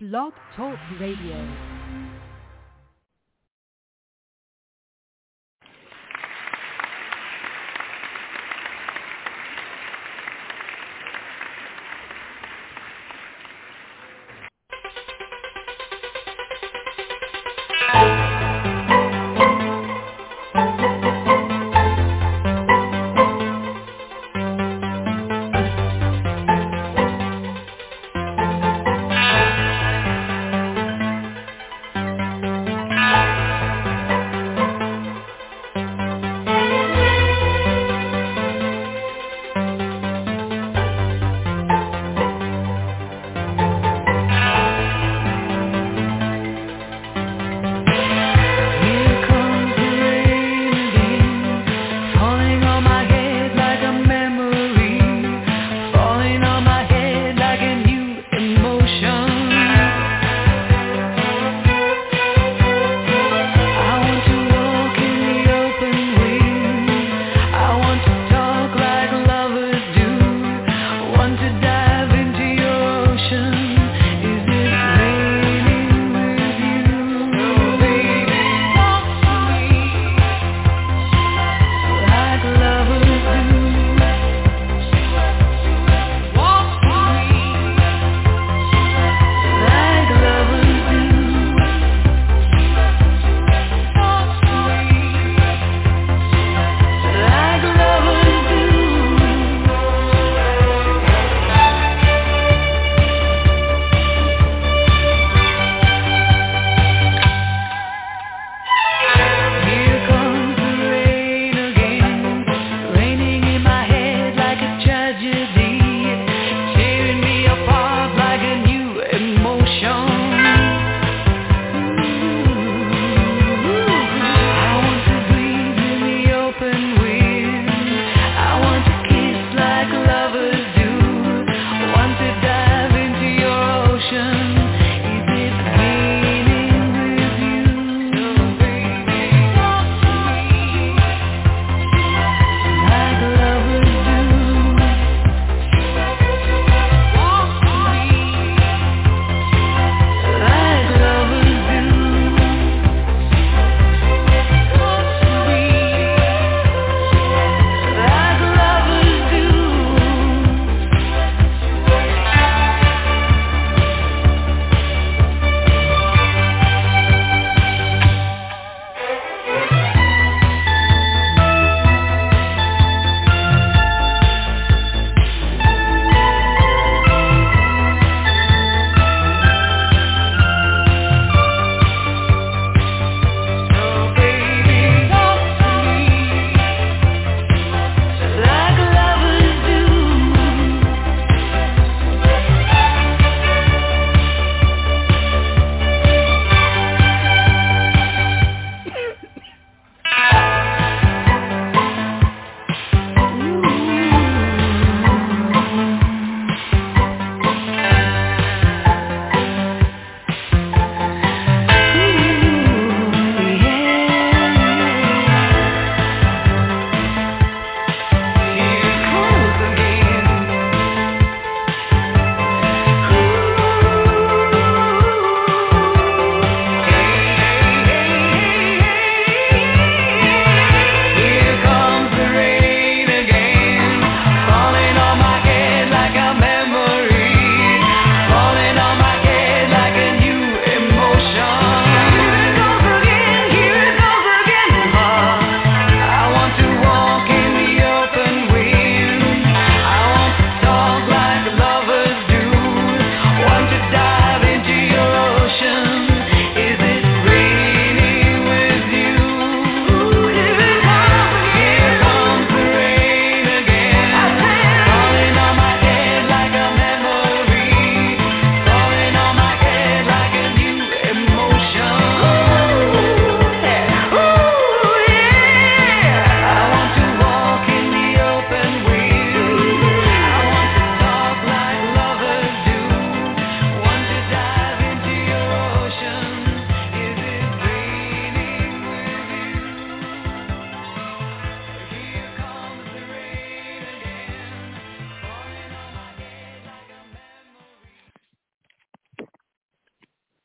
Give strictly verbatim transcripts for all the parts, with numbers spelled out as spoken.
Blog Talk Radio.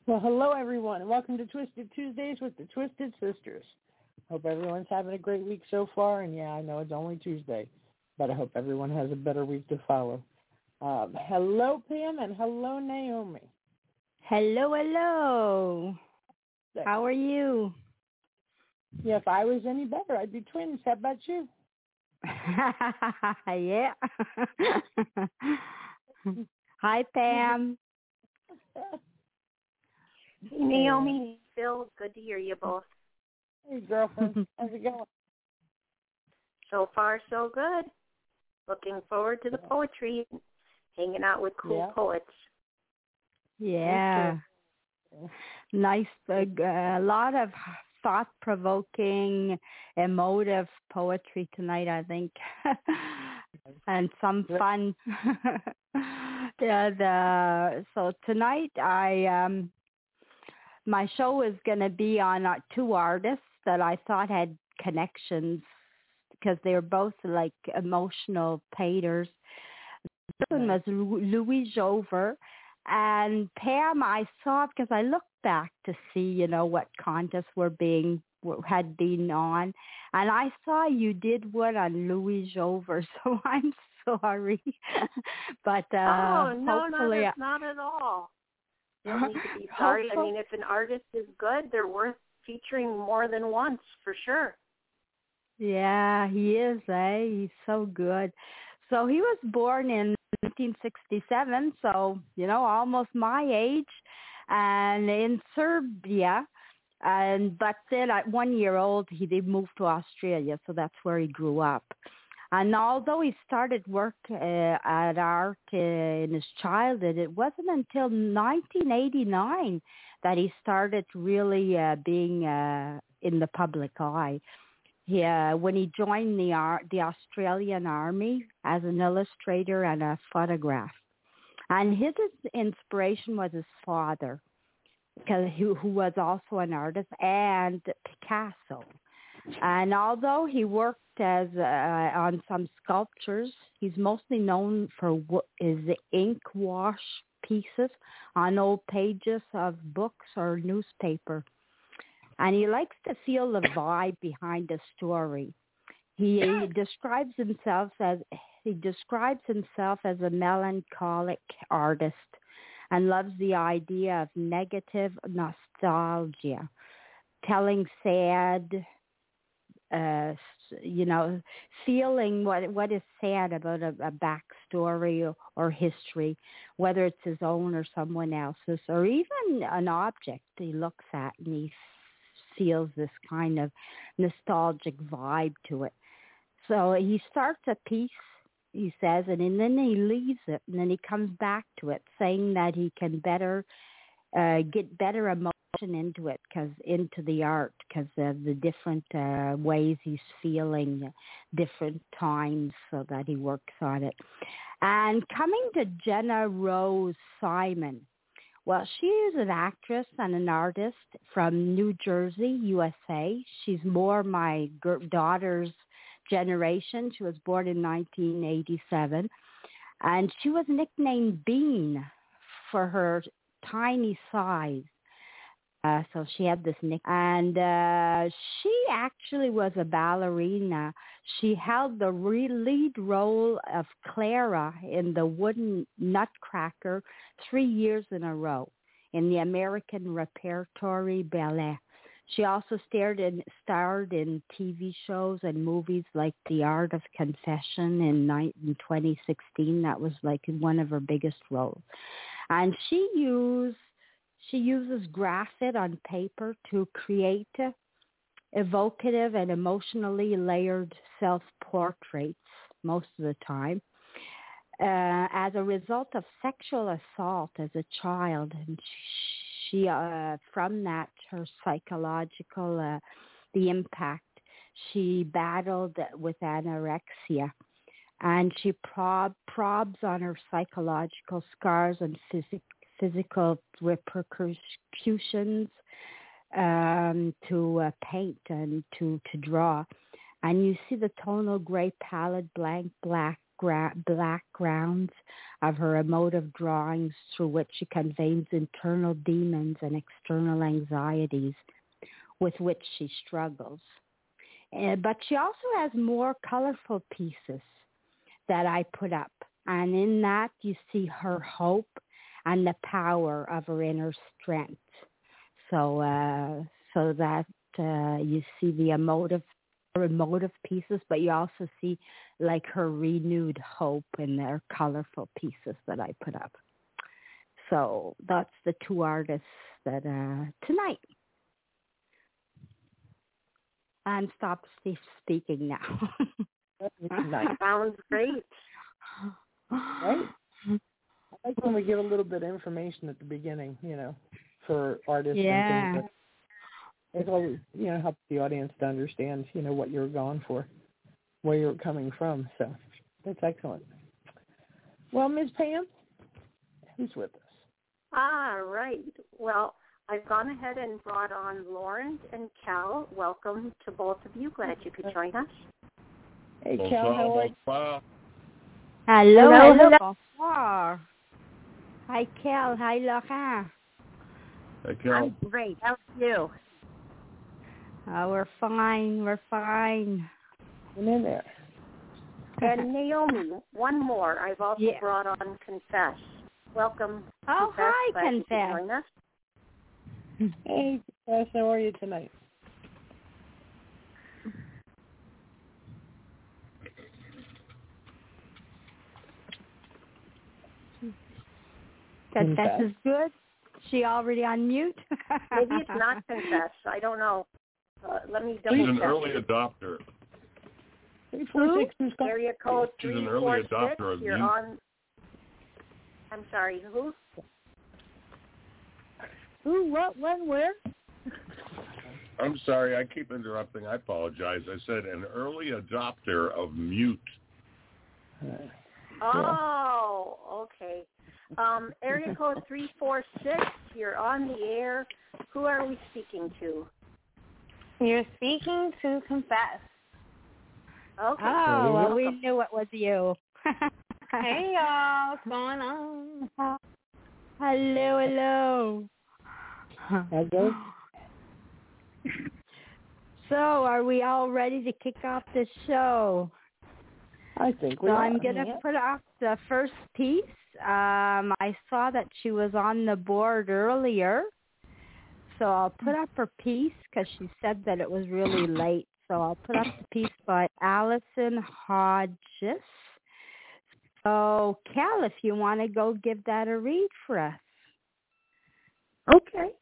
Well, hello, everyone, and welcome to Twisted Tuesdays with the Twisted Sisters. Hope everyone's having a great week so far, and yeah, I know it's only Tuesday, but I hope everyone has a better week to follow. Um, hello, Pam, and hello, Naomi. Hello, hello. How are you? Yeah, if I was any better, I'd be twins. How about you? Yeah. Hi, Pam. Hey, Naomi, Phil, good to hear you both. Hey, girlfriend. How's it going? So far, so good. Looking forward to the poetry, hanging out with cool Yeah. poets. Yeah. Nice. A uh, lot of thought-provoking, emotive poetry tonight, I think, and some fun. Yeah, the, so tonight, I um, my show is going to be on uh, two artists that I thought had connections because they're both like emotional painters. This one was Louis Jover. And Pam, I saw because I looked back to see, you know, what contests were being had been on, and I saw you did one on Louis Jover. So I'm sorry, but uh, oh no, hopefully, not, not at all. You don't need to be sorry. I mean, if an artist is good, they're worth featuring more than once for sure. Yeah, he is. Eh, he's so good. So he was born in nineteen sixty-seven, so, you know, almost my age, and in Serbia. And but then at one year old, he they moved to Australia, so that's where he grew up. And although he started work uh, at art uh, in his childhood, it wasn't until nineteen eighty-nine that he started really uh, being uh, in the public eye. He, uh, when he joined the Ar- the Australian Army as an illustrator and a photograph. And his inspiration was his father, because he, who was also an artist, and Picasso. And although he worked as uh, on some sculptures, he's mostly known for w- his ink wash pieces on old pages of books or newspaper. And he likes to feel the vibe behind a story. He, he describes himself as he describes himself as a melancholic artist and loves the idea of negative nostalgia, telling sad, uh, you know, feeling what what is sad about a, a backstory or, or history, whether it's his own or someone else's, or even an object he looks at and he feels this kind of nostalgic vibe to it. So he starts a piece, he says, and, and then he leaves it, and then he comes back to it, saying that he can better uh, get better emotion into it, because into the art, because of the different uh, ways he's feeling, different times, so that he works on it. And coming to Jenna Rose Simon. Well, she is an actress and an artist from New Jersey, U S A. She's more my g- daughter's generation. She was born in nineteen eighty-seven. And she was nicknamed Bean for her tiny size. Uh, so she had this nick. And uh, she actually was a ballerina. She held the re- lead role of Clara in the Wooden Nutcracker three years in a row in the American Repertory Ballet. She also starred in, starred in T V shows and movies like The Art of Confession in, ni- in twenty sixteen. That was like one of her biggest roles. And she used She uses graphite on paper to create evocative and emotionally layered self-portraits most of the time. Uh, as a result of sexual assault as a child, and she, uh, from that, her psychological, uh, the impact, she battled with anorexia. And she prob- probs on her psychological scars and physical physical repercussions um, to uh, paint and to, to draw. And you see the tonal gray palette, blank black gra- black grounds of her emotive drawings through which she conveys internal demons and external anxieties with which she struggles. Uh, but she also has more colorful pieces that I put up. And in that, you see her hope and the power of her inner strength. So, uh, so that uh, you see the emotive, her emotive pieces, but you also see like her renewed hope in their colorful pieces that I put up. So that's the two artists that uh, tonight. And stop speaking now. Sounds great. Right? I like when we give a little bit of information at the beginning, you know, for artists yeah. and things. It always, you know, helps the audience to understand, you know, what you're going for, where you're coming from. So that's excellent. Well, Miz Pam, who's with us? All right. Well, I've gone ahead and brought on Lauren and Cal. Welcome to both of you. Glad you could join us. Hey, Cal, how are you? Hello, hello. hello. Bonsoir. Hi, Cal. Hi, Laurent. Hey, Cal. I'm great. How are you? Oh, we're fine. We're fine. I'm in there. And Naomi, one more. I've also yeah. brought on Confess. Welcome, Oh, Confess. hi, Glad Confess. you could join us. Hey, Confess, how are you tonight? Confess is good. She already on mute? Maybe it's not Confess. I don't know. Uh, let me double She's check. an early adopter. Three, four, six, who's calling? Area code She's three an early four adopter six. of You're mute. on. I'm sorry. Who? Who, what, when, where? I'm sorry, I keep interrupting. I apologize. I said an early adopter of mute. Oh, okay. Um, area code three four six. You're on the air. Who are we speaking to? You're speaking to Confess. Okay. Oh, well, we knew it was you. Hey, y'all. What's going on? Hello, hello. Hello. So, are we all ready to kick off the show? I think we so are. I'm going to yeah. put off the first piece. Um, I saw that she was on the board earlier. So I'll put up her piece because she said that it was really late. So I'll put up the piece by Allison Hodges. So, Cal, if you want to go give that a read for us. Okay.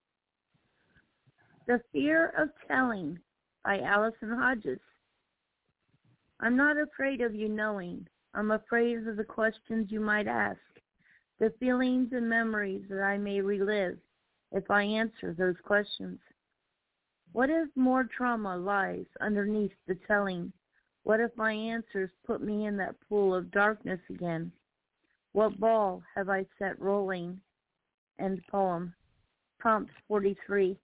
The Fear of Telling by Allison Hodges. I'm not afraid of you knowing. I'm afraid of the questions you might ask, the feelings and memories that I may relive if I answer those questions. What if more trauma lies underneath the telling? What if my answers put me in that pool of darkness again? What ball have I set rolling? End poem. Prompt forty-three.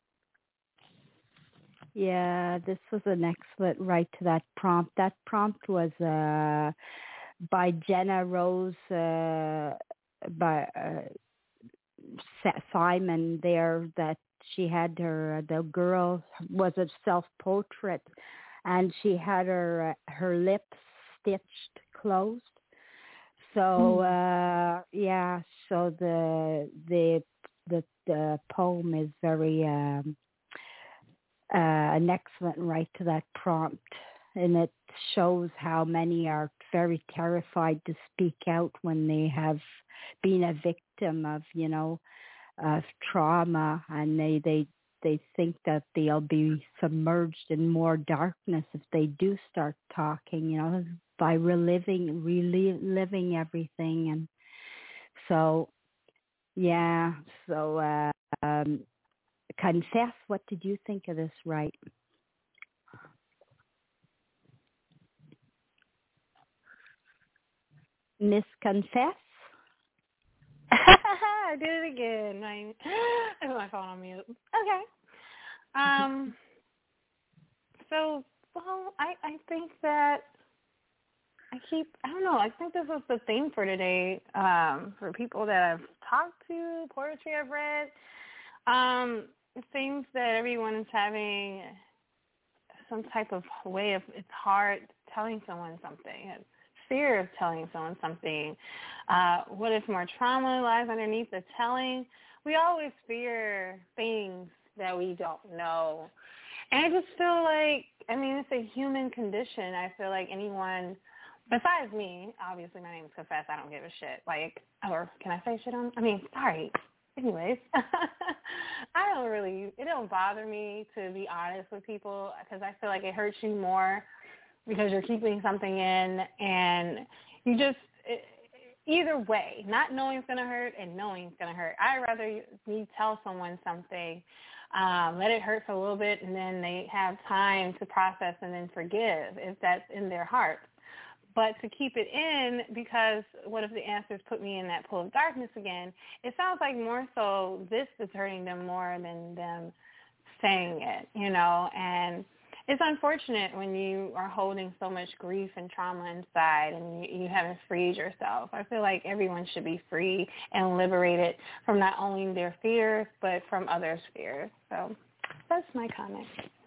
Yeah, this was an excellent right to that prompt. That prompt was uh, by Jenna Rose, uh, by uh, Simon there, that she had her, the girl was a self-portrait, and she had her uh, her lips stitched closed. So, uh, yeah, so the, the, the, the poem is very... Um, Uh, an excellent right to that prompt, and it shows how many are very terrified to speak out when they have been a victim of, you know, of trauma, and they they they think that they'll be submerged in more darkness if they do start talking, you know, by reliving reliving everything. And so yeah, so uh, um Confess, what did you think of this right? Miss Confess? I did it again. I I put my phone on mute. Okay. Um. So, well, I, I think that I keep, I don't know, I think this is the theme for today, um, for people that I've talked to, poetry I've read. Um, it seems that everyone is having some type of way of, it's hard telling someone something, it's fear of telling someone something. Uh, what if more trauma lies underneath the telling? We always fear things that we don't know. And I just feel like, I mean, it's a human condition. I feel like anyone, besides me, obviously my name is Confess, I don't give a shit. Like, or can I say shit on, I mean, sorry. Anyways, I don't really, it don't bother me to be honest with people because I feel like it hurts you more because you're keeping something in and you just, it, either way, not knowing it's going to hurt and knowing it's going to hurt. I'd rather me tell someone something, um, let it hurt for a little bit, and then they have time to process and then forgive if that's in their heart. But to keep it in, because what if the answers put me in that pool of darkness again? It sounds like more so this is hurting them more than them saying it, you know, and it's unfortunate when you are holding so much grief and trauma inside and you, you haven't freed yourself. I feel like everyone should be free and liberated from not only their fears, but from others' fears. So that's my comment.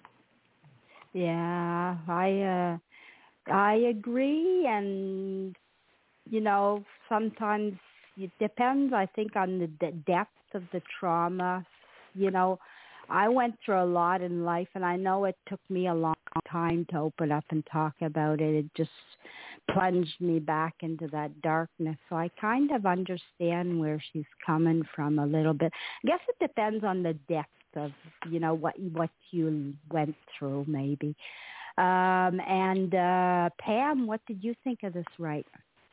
Yeah, I uh, I agree, and you know, sometimes it depends. I think on the de- depth of the trauma. You know, I went through a lot in life, and I know it took me a long time to open up and talk about it. It just plunged me back into that darkness. So I kind of understand where she's coming from a little bit. I guess it depends on the depth of, you know, what what you went through, maybe. Um, and uh, Pam, what did you think of this right?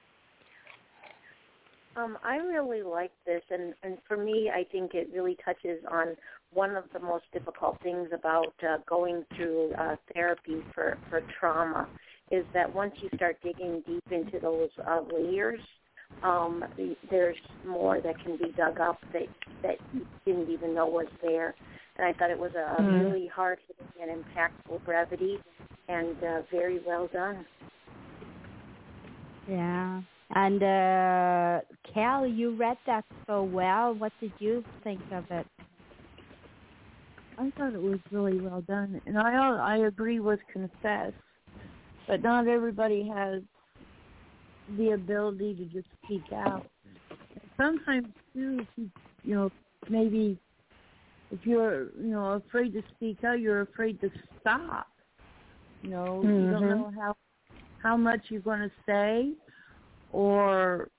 Um, I really like this, and, and for me, I think it really touches on one of the most difficult things about uh, going through uh, therapy for, for trauma is that once you start digging deep into those uh, layers, um, there's more that can be dug up that, that you didn't even know was there. And I thought it was a mm-hmm. really hard-hitting and impactful brevity, and uh, very well done. Yeah. And uh, Cal, you read that so well. What did you think of it? I thought it was really well done, and I I agree with Confess, but not everybody has the ability to just speak out. Sometimes too, if you, you know, maybe if you're you know afraid to speak out, you're afraid to stop. You know, mm-hmm. you don't know how how much you're going to say, or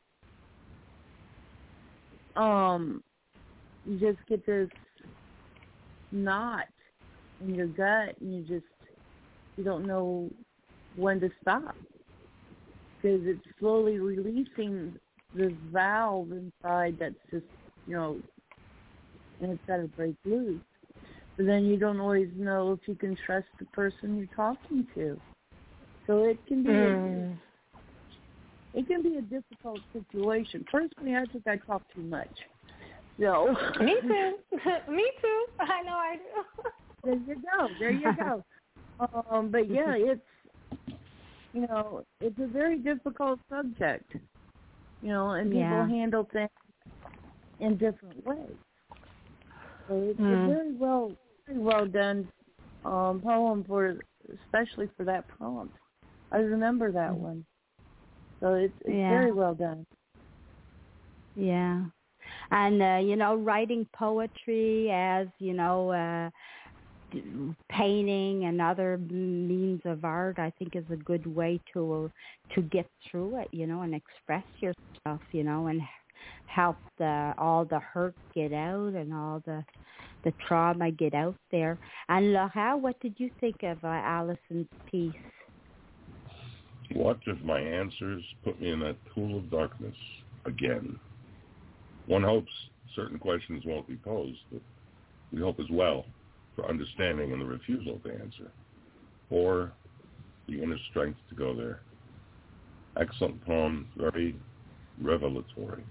um, you just get this knot in your gut, and you just you don't know when to stop because it's slowly releasing this valve inside that's just you know, and it's got to break loose. But then you don't always know if you can trust the person you're talking to. So it can be mm. a, it can be a difficult situation. Personally, I think I talk too much. So me too. Me too. I know I do. There you go. There you go. Um, but yeah, it's you know, it's a very difficult subject. You know, and people yeah. handle things in different ways. So it's mm. a very well, very well done um, poem for, especially for that prompt. I remember that one. So it's, it's yeah. very well done. Yeah. And, uh, you know, writing poetry as, you know, uh, painting and other means of art, I think is a good way to to get through it, you know, and express yourself, you know, and help the all the hurt get out and all the the trauma get out there. And Laura, what did you think of uh, Allison's piece? What if my answers put me in that pool of darkness again? One hopes certain questions won't be posed, but we hope as well for understanding and the refusal to answer, or the inner strength to go there. Excellent poem, very revelatory.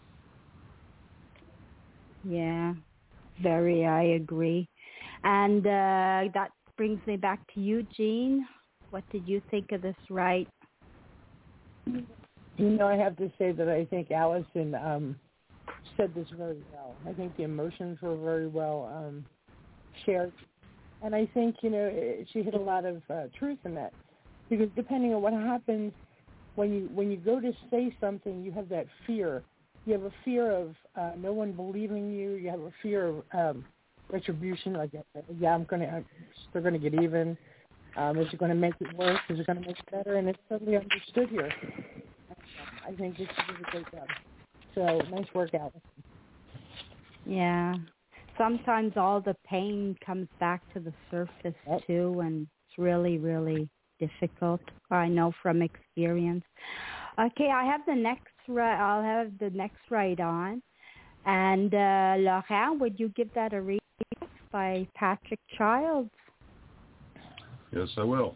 Yeah, very, I agree. And uh, that brings me back to you, Jean. What did you think of this right? You know, I have to say that I think Allison um, said this very well. I think the emotions were very well um, shared. And I think, you know, she hit a lot of uh, truth in that. Because depending on what happens, when you when you go to say something, you have that fear. You have a fear of uh, no one believing you. You have a fear of um, retribution. Like, yeah, I'm going to, they're going to get even. Um, is it going to make it worse? Is it going to make it better? And it's totally understood here. I think this is a great job. So nice work, Allison. Yeah. Sometimes all the pain comes back to the surface yep. too, and it's really, really difficult. I know from experience. Okay, I have the next. I'll have the next right on. And uh, Laurent, would you give that a read by Patrick Childs? Yes, I will.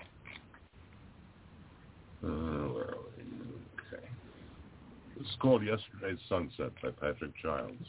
Uh, where are we? Okay. It's called Yesterday's Sunset by Patrick Childs.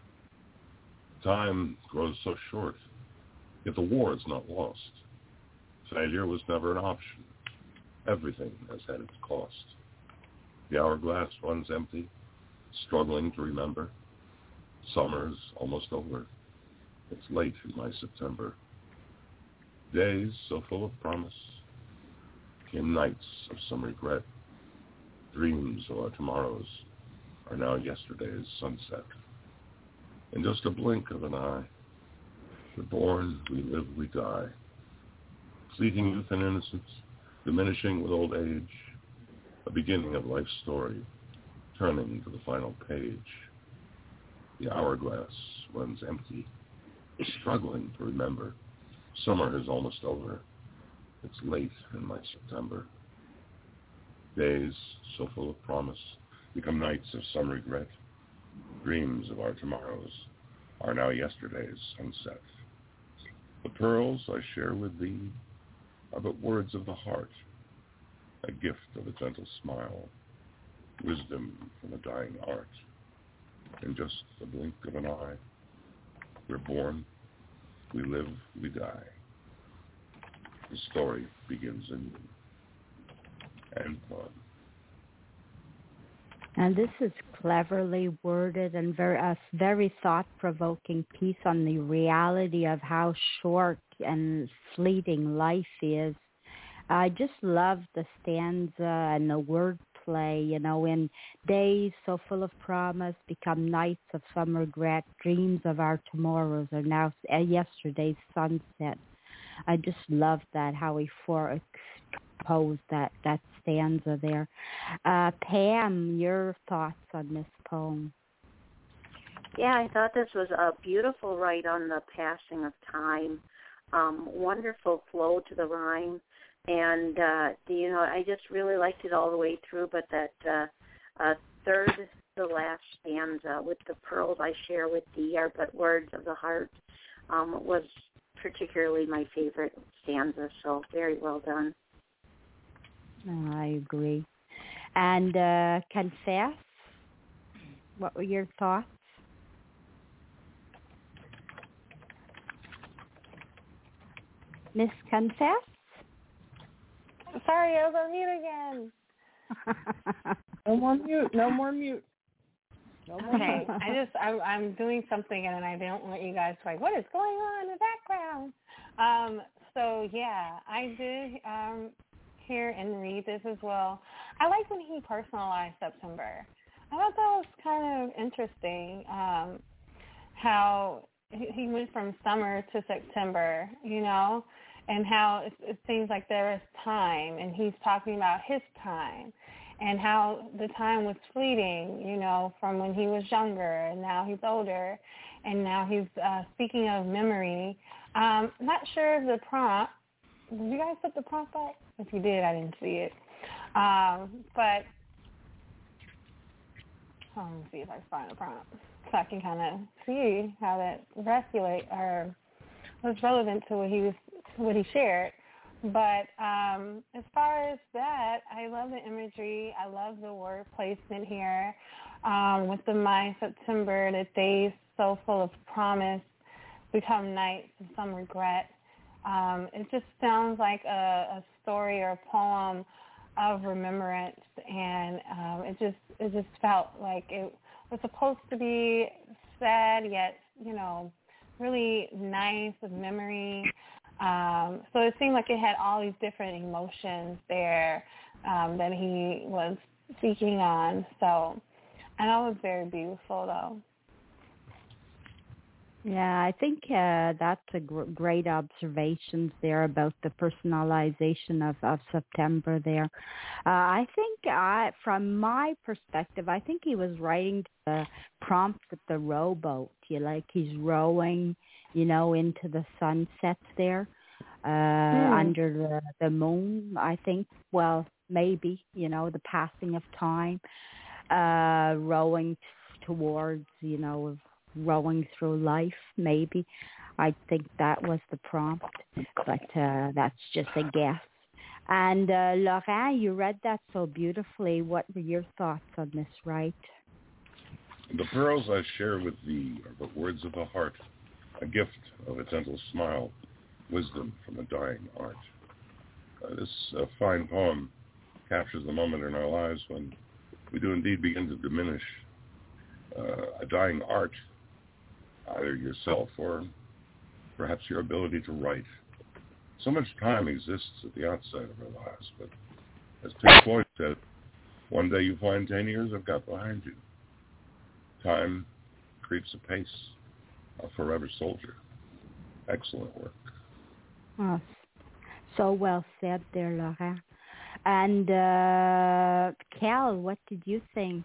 Time grows so short, yet the war is not lost. Failure was never an option. Everything has had its cost. The hourglass runs empty, struggling to remember. Summer's almost over. It's late in my September. Days so full of promise. Came nights of some regret. Dreams of our tomorrows are now yesterday's sunset. In just a blink of an eye, we're born, we live, we die. Fleeting youth and innocence, diminishing with old age, a beginning of life's story, turning to the final page. The hourglass runs empty, struggling to remember. Summer is almost over. It's late in my September. Days so full of promise become nights of some regret. Dreams of our tomorrows are now yesterday's sunset. The pearls I share with thee are but words of the heart, a gift of a gentle smile, wisdom from a dying art. In just the blink of an eye, we're born, we live, we die. The story begins anew. And fun. And this is cleverly worded and very, a very thought-provoking piece on the reality of how short and fleeting life is. I just love the stanza and the wordplay, you know, in days so full of promise become nights of some regret. Dreams of our tomorrows are now yesterday's sunset. I just love that, how he composed that, that stanza there. Uh, Pam, your thoughts on this poem? Yeah, I thought this was a beautiful write on the passing of time. Um, wonderful flow to the rhyme. And, uh, you know, I just really liked it all the way through, but that uh, uh, third to last stanza with the pearls I share with thee are but words of the heart um, was particularly my favorite stanza, so very well done. Oh, I agree. And uh, Confess, what were your thoughts? Miss Confess? Sorry, I was on mute again. No more mute. No more mute. No more Okay, mute. I just I'm, I'm doing something and I don't want you guys to like, what is going on in the background? Um, so yeah, I did um, hear and read this as well. I like when he personalized September. I thought that was kind of interesting. Um, how he, he went from summer to September, you know. And how it, it seems like there is time, and he's talking about his time, and how the time was fleeting, you know, from when he was younger, and now he's older, and now he's uh, speaking of memory. Um, not sure if the prompt, did you guys put the prompt up? If you did, I didn't see it. Um, but, oh, let me see if I can find the prompt, so I can kind of see how that resonate or was relevant to what he was what he shared. But um, as far as that, I love the imagery. I love the word placement here um, with the My September, the days so full of promise become nights of some regret. Um, it just sounds like a, a story or a poem of remembrance, and um, it just it just felt like it was supposed to be sad, yet you know, really nice of memory. Um, so it seemed like it had all these different emotions there um, that he was speaking on. So, and that was very beautiful, though. Yeah, I think uh, that's a gr- great observations there about the personalization of, of September there. Uh, I think I, from my perspective, I think he was writing the prompt with the rowboat. You like he's rowing, you know, into the sunsets there uh, mm. under the, the moon, I think. Well, maybe, you know, the passing of time, uh, rowing t- towards, you know, rowing through life, maybe. I think that was the prompt, but uh, that's just a guess. And uh, Laurent, you read that so beautifully. What were your thoughts on this, right? The pearls I share with thee are but words of the heart, a gift of a gentle smile, wisdom from a dying art. Uh, this uh, fine poem captures the moment in our lives when we do indeed begin to diminish uh, a dying art, either yourself or perhaps your ability to write. So much time exists at the outset of our lives, but as Pink Floyd said, one day you find ten years have got behind you. Time creeps apace, a forever soldier. Excellent work. Oh, so well said there, Laurent. And uh, Cal, what did you think?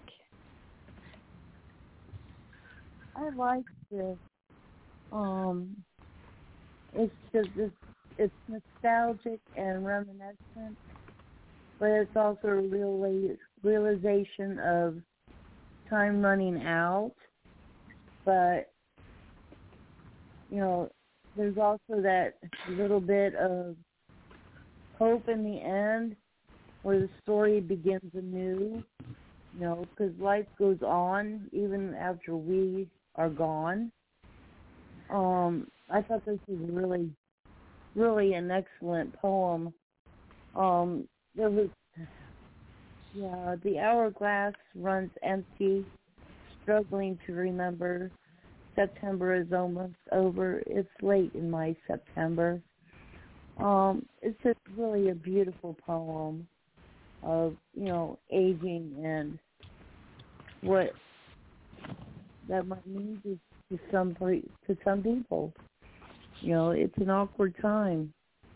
I like this. Um, it's just it's, it's nostalgic and reminiscent, but it's also a real realization of time running out. But you know, there's also that little bit of hope in the end, where the story begins anew. You know, because life goes on even after we are gone. Um, I thought this was really, really an excellent poem. Um, there was, yeah, the hourglass runs empty, struggling to remember. September is almost over. It's late in my September. Um, it's just really a beautiful poem of, you know, aging and what that might mean to, to some to some people. You know, it's an awkward time.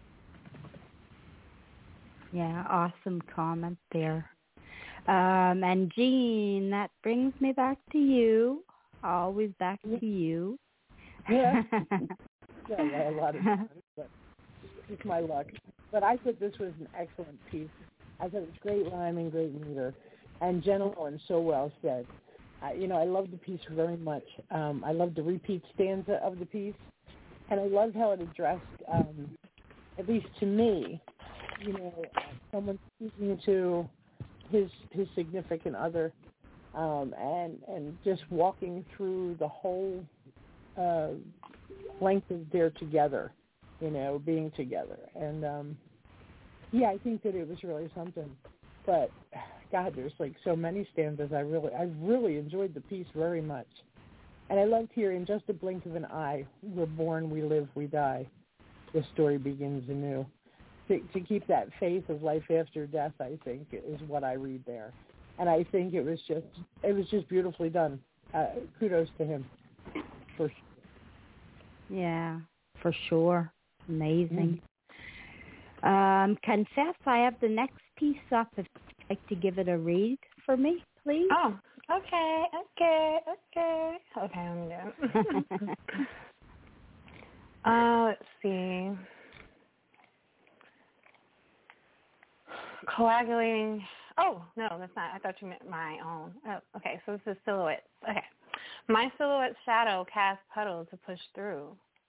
Yeah, awesome comment there. Um, and Jean, that brings me back to you. Always back to you. Yeah. Yeah, a lot of times, but it's my luck. But I thought this was an excellent piece. I thought it was great rhyme and great meter, and gentle and so well said. I, you know, I loved the piece very much. Um, I loved the repeat stanza of the piece, and I loved how it addressed, um, at least to me, you know, someone speaking to his his significant other, um, and and just walking through the whole uh, length of their together, you know, being together. And um, yeah, I think that it was really something. But God, there's like so many stanzas. I really, I really enjoyed the piece very much, and I loved hearing just a blink of an eye. We're born, we live, we die. The story begins anew. To, to keep that faith of life after death, I think, is what I read there, and I think it was just, it was just beautifully done. Uh, kudos to him, for sure. Yeah, for sure. Amazing. Mm. Um, confess, I have the next piece up. If you'd like to give it a read for me, please. Oh, okay, okay, okay. Okay, I'm good. uh, let's see. Coagulating. Oh, no, that's not. I thought you meant my own. Oh, okay, so this is silhouette. Okay. My silhouette shadow casts puddle to push through.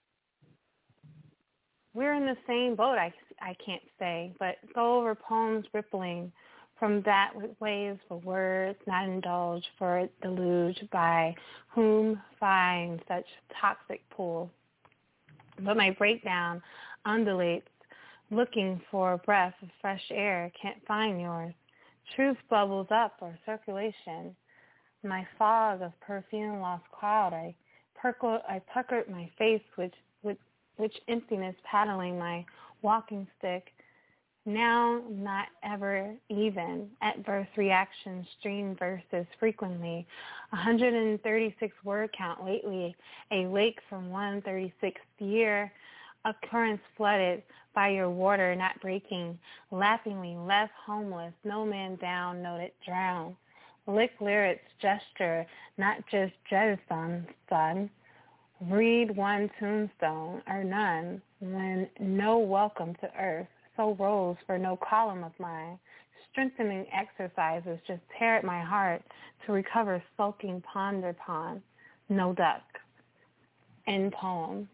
We're in the same boat, I, I can't say, but go over poems rippling from that with waves for words not indulged, for it deluged by whom find such toxic pool. But my breakdown undulates looking for a breath of fresh air, can't find yours. Truth bubbles up or circulation. My fog of perfume lost cloud. I percol- I puckered my face, which, which, which emptiness paddling my walking stick. Now, not ever even. At birth reactions, stream verses frequently. one hundred thirty-six word count lately. A lake from one hundred thirty-sixth year. Occurrence flooded by your water not breaking. Lappingly left homeless. No man down, noted drown. Lick lyrics gesture, not just jettison, son. Read one tombstone or none. When no welcome to earth. So rose for no column of mine. Strengthening exercises just tear at my heart to recover sulking ponder pond. No duck. End poem.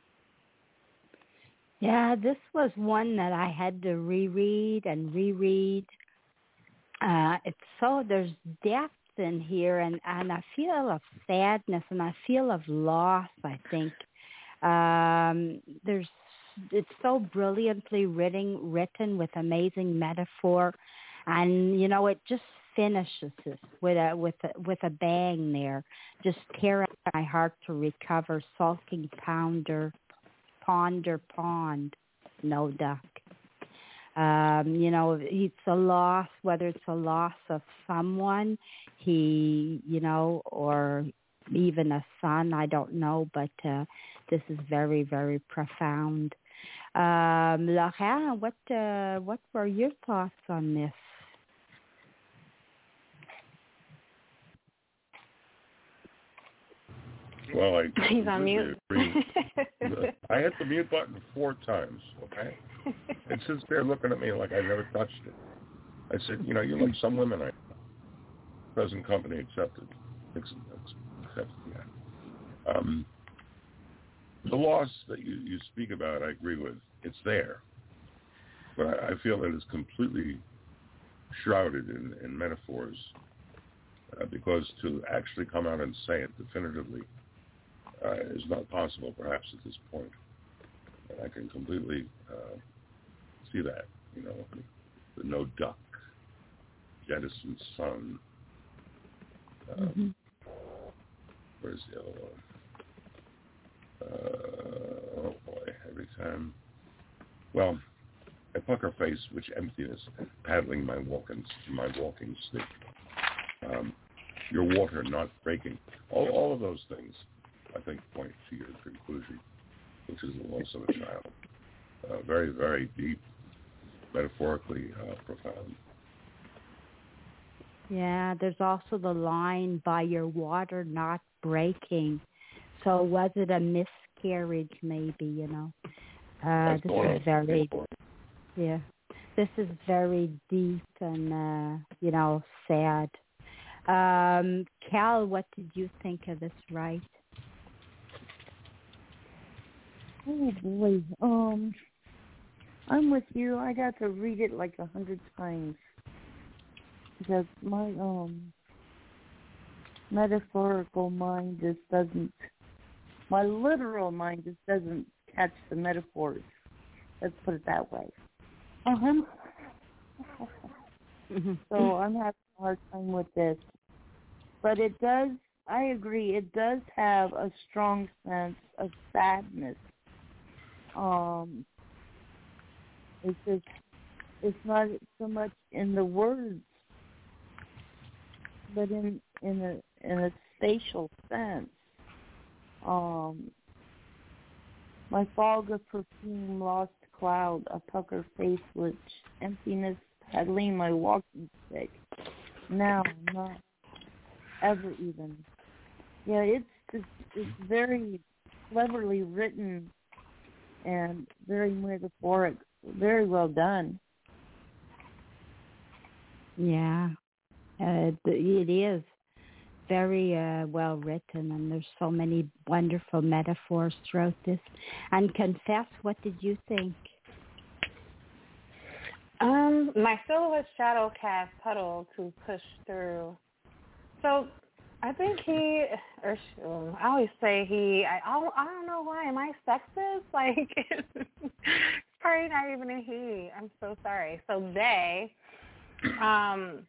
Yeah, this was one that I had to reread and reread. Uh, it's so, there's depth in here, and, and I feel of sadness, and I feel of loss, I think. Um, there's It's so brilliantly written, written with amazing metaphor, and you know it just finishes it with a with a, with a bang there. Just tear at my heart to recover, sulking pounder, ponder pond, no duck. Um, you know, it's a loss, whether it's a loss of someone, he, you know, or even a son, I don't know, but uh, this is very, very profound. Um, Laurent, what uh, what were your thoughts on this? Well, I he's on mute. I hit the mute button four times. Okay, it sits there looking at me like I never touched it. I said, you know, you're like some women I know. Present company accepted. Accepted. Yeah. Um, the loss that you, you speak about, I agree with. It's there, but I, I feel that it's completely shrouded in, in metaphors uh, because to actually come out and say it definitively uh, is not possible, perhaps at this point. And I can completely uh, see that. You know, the no duck, jettison sun. Um, mm-hmm. Where's the other one? Uh, oh boy, every time. Well, I pucker face, which emptiness, paddling my walking, my walking stick. Um, your water not breaking. All, all of those things, I think, point to your conclusion, which is the loss of a child. Uh, very, very deep, metaphorically uh, profound. Yeah, there's also the line, by your water not breaking. So was it a miscarriage maybe, you know? Uh, this is very, yeah, this is very deep and, uh, you know, sad. Um, Cal, what did you think of this right? Oh, boy. Um, I'm with you. I got to read it like a hundred times. Because my um metaphorical mind just doesn't, my literal mind just doesn't catch the metaphors. Let's put it that way. Uh-huh. Mm-hmm. So I'm having a hard time with this. But it does, I agree, it does have a strong sense of sadness. Um, it's just, it's not so much in the words, but in in a in a spatial sense. Um, my fog of perfume lost cloud, a pucker face which emptiness paddling my walking stick. Now, not ever even. Yeah, it's it's, it's very cleverly written and very metaphoric, very well done. Yeah. Uh, it is very uh, well written, and there's so many wonderful metaphors throughout this. And Confess, what did you think? Um, my silhouette shadow cast puddle to push through. So I think he, or I always say he, I, I don't know why, am I sexist? Like, Probably not even a he. I'm so sorry. So they, um,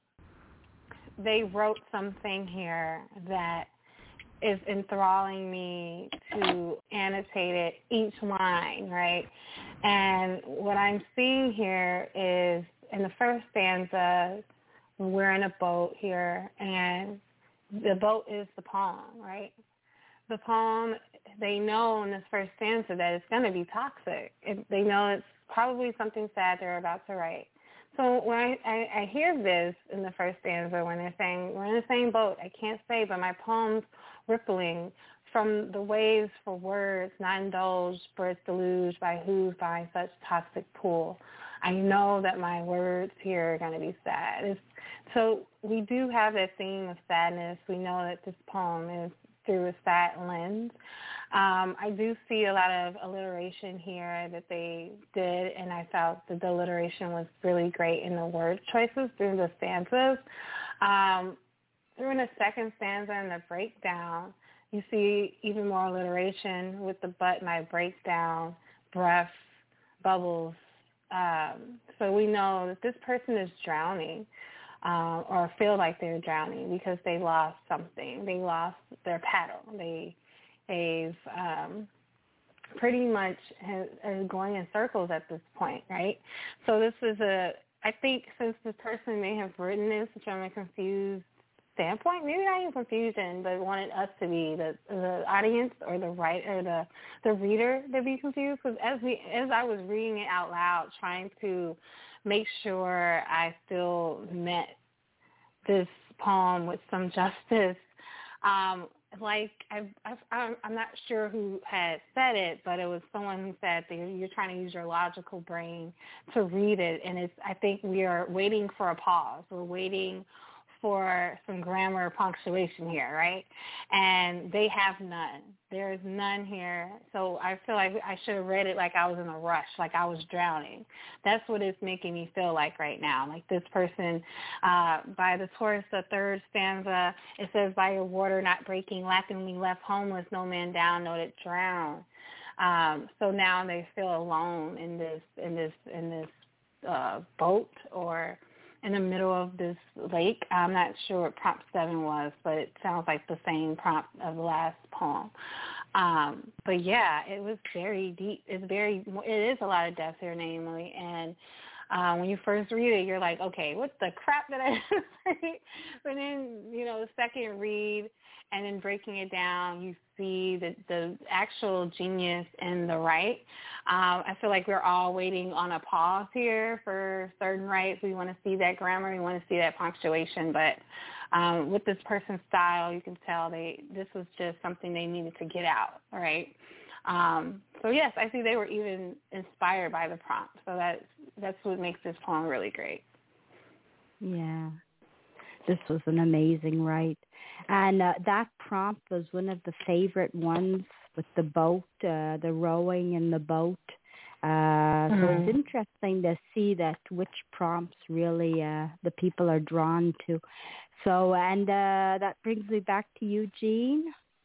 they wrote something here that is enthralling me to annotate it each line, right? And what I'm seeing here is in the first stanza, we're in a boat here, and the boat is the poem, right? The poem, they know in this first stanza that it's going to be toxic. It, they know it's probably something sad they're about to write. So when I, I, I hear this in the first stanza, when they're saying, we're in the same boat, I can't say, but my poem's rippling from the waves for words, not indulged, birds deluged by who by such toxic pool. I know that my words here are going to be sad. It's, so we do have that theme of sadness. We know that this poem is through a sad lens. Um, I do see a lot of alliteration here that they did, and I felt that the alliteration was really great in the word choices through the stanzas. Um, through the second stanza and the breakdown, you see even more alliteration with the but, my breakdown, breath, bubbles. Um, so we know that this person is drowning. Um, or feel like they're drowning because they lost something. They lost their paddle. They, they've um, pretty much are going in circles at this point, right? So this is a, I think since the person may have written this from a confused standpoint, maybe not even confusion, but wanted us to be the the audience or the writer, or the the reader to be confused. Because as we as I was reading it out loud, trying to make sure I still met this poem with some justice. Um, like I, I, I'm not sure who had said it, but it was someone who said that you're trying to use your logical brain to read it, and it's. I think we are waiting for a pause. We're waiting for some grammar or punctuation here, right? And they have none. There is none here. So I feel like I should have read it like I was in a rush, like I was drowning. That's what it's making me feel like right now. Like this person, uh, by the Taurus, the third stanza, it says, by your water not breaking, laughingly left homeless, no man down, no that drown. Um, so now they feel alone in this, in this, in this uh, boat or in the middle of this lake. I'm not sure what prompt seven was, but it sounds like the same prompt of the last poem. Um, but yeah, it was very deep. It's very, it is a lot of depth here, namely, and uh, when you first read it, you're like, okay, what the crap did I just read? But then, you know, the second read and then breaking it down, you see the, the actual genius in the right. Um, I feel like we're all waiting on a pause here for certain rights. We want to see that grammar. We want to see that punctuation. But um, with this person's style, you can tell they this was just something they needed to get out, right? Um, so, yes, I see they were even inspired by the prompt. So that's, that's what makes this poem really great. Yeah. This was an amazing write. And uh, that prompt was one of the favorite ones with the boat, uh, the rowing in the boat. Uh, mm-hmm. So it's interesting to see that which prompts really uh, the people are drawn to. So, and uh, that brings me back to you, Jean.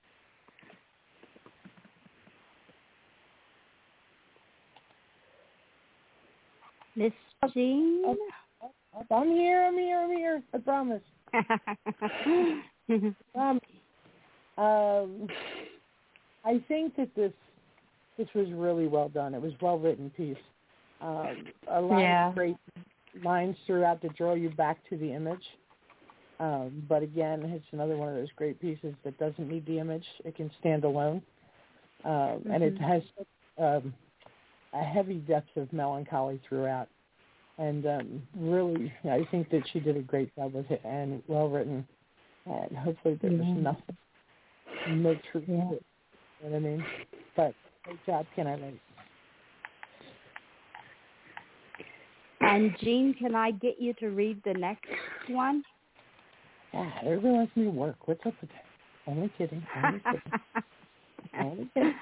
Miss Jean? Oh, oh, oh, I'm here, I'm here, I'm here. I promise. um, um, I think that this this was really well done. It was a well-written piece. Um, a lot yeah. of great lines throughout to draw you back to the image. Um, but again, it's another one of those great pieces that doesn't need the image. It can stand alone. Um, mm-hmm. And it has um, a heavy depth of melancholy throughout. And um, really, I think that she did a great job with it and well written. And hopefully there was yeah. nothing no truth yeah. to it. You know what I mean? But great job, Ken Eileen. And Jean, can I get you to read the next one? Yeah, everyone wants me to work. What's up with that? Only kidding. Only kidding. Only kidding.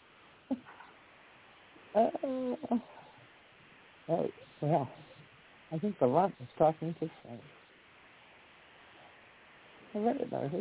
Uh, oh, well, I think the lump is talking to Frank. I read it, though.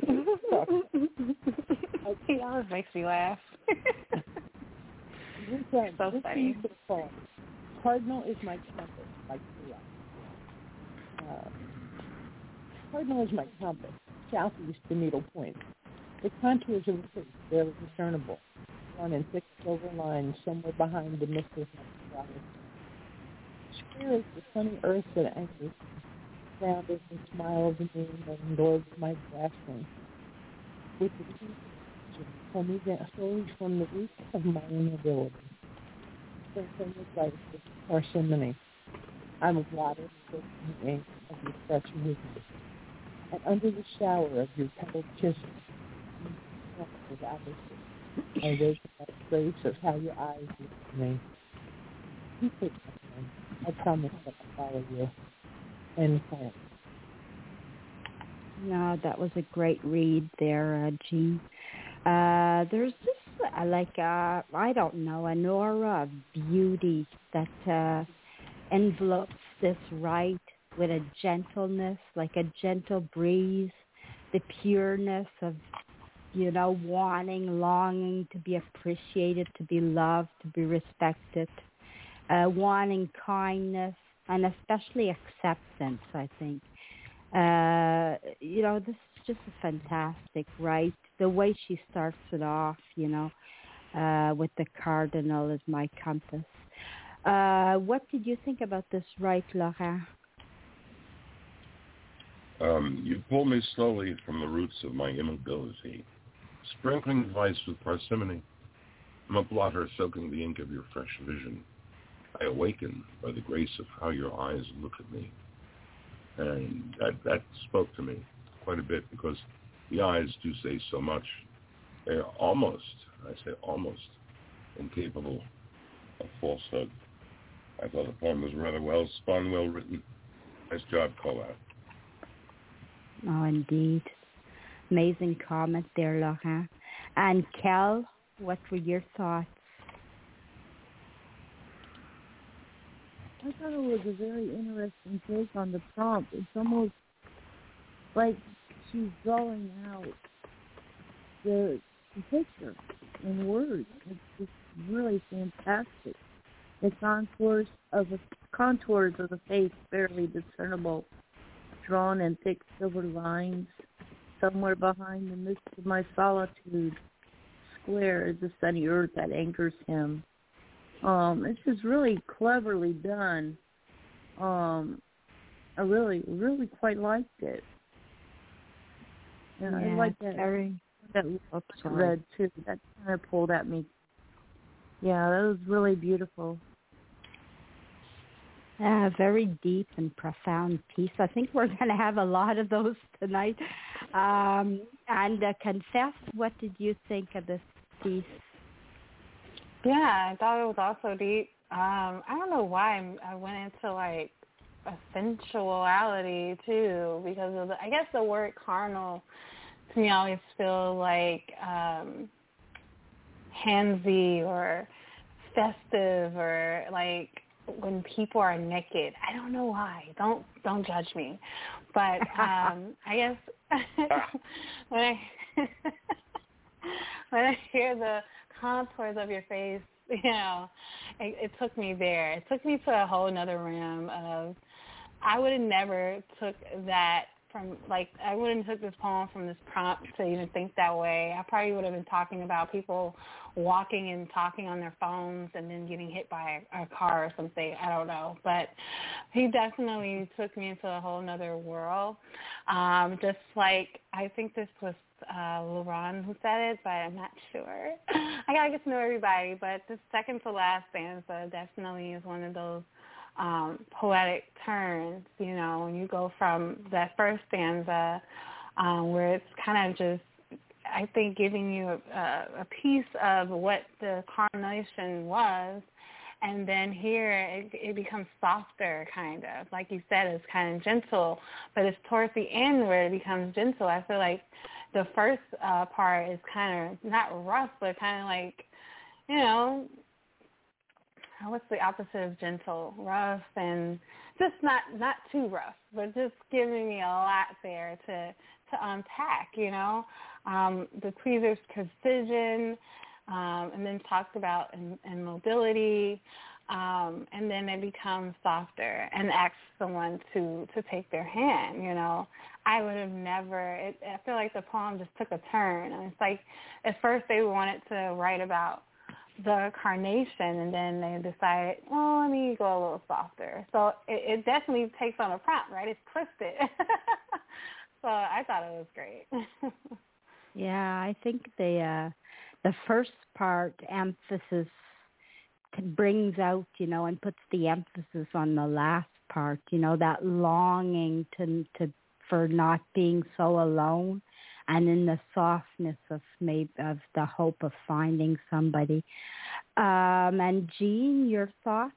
He always makes me laugh. This, uh, so this funny. piece of poem Cardinal is my compass, like Kira. Uh, Cardinal is my compass, southeast to needle point. The contours of the face barely discernible, drawn in thick silver lines somewhere behind the mist of my flowers. Square is the sunny earth that anchors, round as the smile of the moon and lords my grasping. With the teeth pull me down slowly from the roof of my immobility. Sprinkling with light with parsimony. I'm a blotter in the ink of your fresh movement. And under the shower of your petaled kisses, with hours, I wake up a trace of how your eyes look at me. You take my hand. I promise that I'll follow you. And plan. No, that was a great read there, uh, Jean. Uh, there's this, uh, like, uh, I don't know, an aura of beauty that uh, envelopes this rite with a gentleness, like a gentle breeze, the pureness of, you know, wanting, longing to be appreciated, to be loved, to be respected, uh, wanting kindness, and especially acceptance, I think. Uh, you know, this is just a fantastic rite. The way she starts it off, you know, uh, with the cardinal as my compass. Uh, what did you think about this rite, Laurent? Um, you pull me slowly from the roots of my immobility, sprinkling advice with parsimony. I'm a blotter soaking the ink of your fresh vision. I awaken by the grace of how your eyes look at me. And that, that spoke to me quite a bit because the eyes do say so much. They're almost, I say almost, incapable of falsehood. I thought the poem was rather well spun, well written. Nice job, Colette. Oh, indeed. Amazing comment there, Laurent. And Kel, what were your thoughts? I thought it was a very interesting take on the prompt. It's almost like she's drawing out the, the picture in words. It's just really fantastic. The contours of the contours of the face barely discernible, drawn in thick silver lines. Somewhere behind the mist of my solitude, square is the sunny earth that anchors him. Um, it's just really cleverly done. Um, I really, really quite liked it. And yeah, I like that. Very, that oh, read too. That kind of pulled at me. Yeah, that was really beautiful. Yeah, very deep and profound piece. I think we're going to have a lot of those tonight. Um, and uh, Confess, what did you think of this piece? Yeah, I thought it was also deep. Um, I don't know why I went into like a sensuality too, because of the, I guess the word carnal to me always feels like um, handsy or festive or like when people are naked. I don't know why. Don't don't judge me, but um, I guess when I when I hear the contours of your face, you know, it, it took me there. It took me to a whole nother realm of, I would have never took that from, like, I wouldn't have took this poem from this prompt to even think that way. I probably would have been talking about people walking and talking on their phones and then getting hit by a, a car or something. I don't know. But he definitely took me into a whole nother world. Um, just like, I think this was uh, Laurent who said it, but I'm not sure. I got to get to know everybody. But the second to last stanza definitely is one of those Um, poetic turns, you know, when you go from that first stanza um, where it's kind of just, I think, giving you a, a piece of what the carnation was, and then here it, it becomes softer, kind of. Like you said, it's kind of gentle, but it's towards the end where it becomes gentle. I feel like the first uh, part is kind of, not rough, but kind of like, you know, what's the opposite of gentle? Rough and just not not too rough, but just giving me a lot there to to unpack, you know. Um, the tweezer's precision, um, and then talked about in, in mobility. um, and then they become softer and ask someone to, to take their hand, you know. I would have never, it, I feel like the poem just took a turn. And it's like at first they wanted to write about the carnation, and then they decided, well, let me go a little softer. So it, it definitely takes on a prompt, right? It's twisted. So I thought it was great. Yeah, I think the uh, the first part emphasis brings out, you know, and puts the emphasis on the last part, you know, that longing to to for not being so alone, and in the softness of maybe of the hope of finding somebody. Um, and Jean, your thoughts?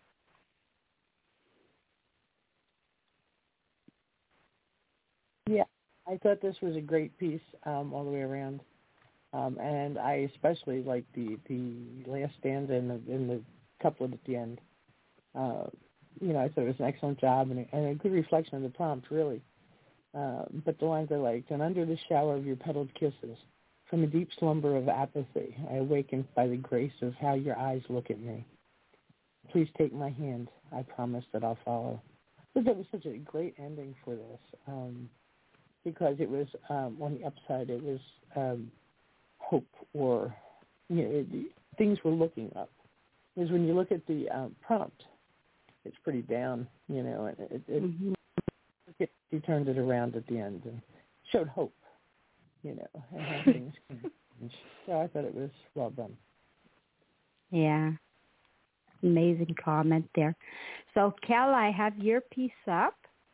Yeah, I thought this was a great piece um, all the way around. Um, and I especially like the, the last stanza and the, and the couplet at the end. Uh, you know, I thought it was an excellent job and a, and a good reflection of the prompt, really. Uh, but the lines I liked, and under the shower of your petaled kisses, from a deep slumber of apathy, I awakened by the grace of how your eyes look at me. Please take my hand. I promise that I'll follow. I thought that was such a great ending for this, um, because it was, um, on the upside, it was um, hope, or, you know, it, things were looking up. Because when you look at the um, prompt, it's pretty down, you know, and it, it, mm-hmm. it, he turned it around at the end and showed hope, you know, and how things can change. So I thought it was well done. Yeah. Amazing comment there. So, Kel, I have your piece up.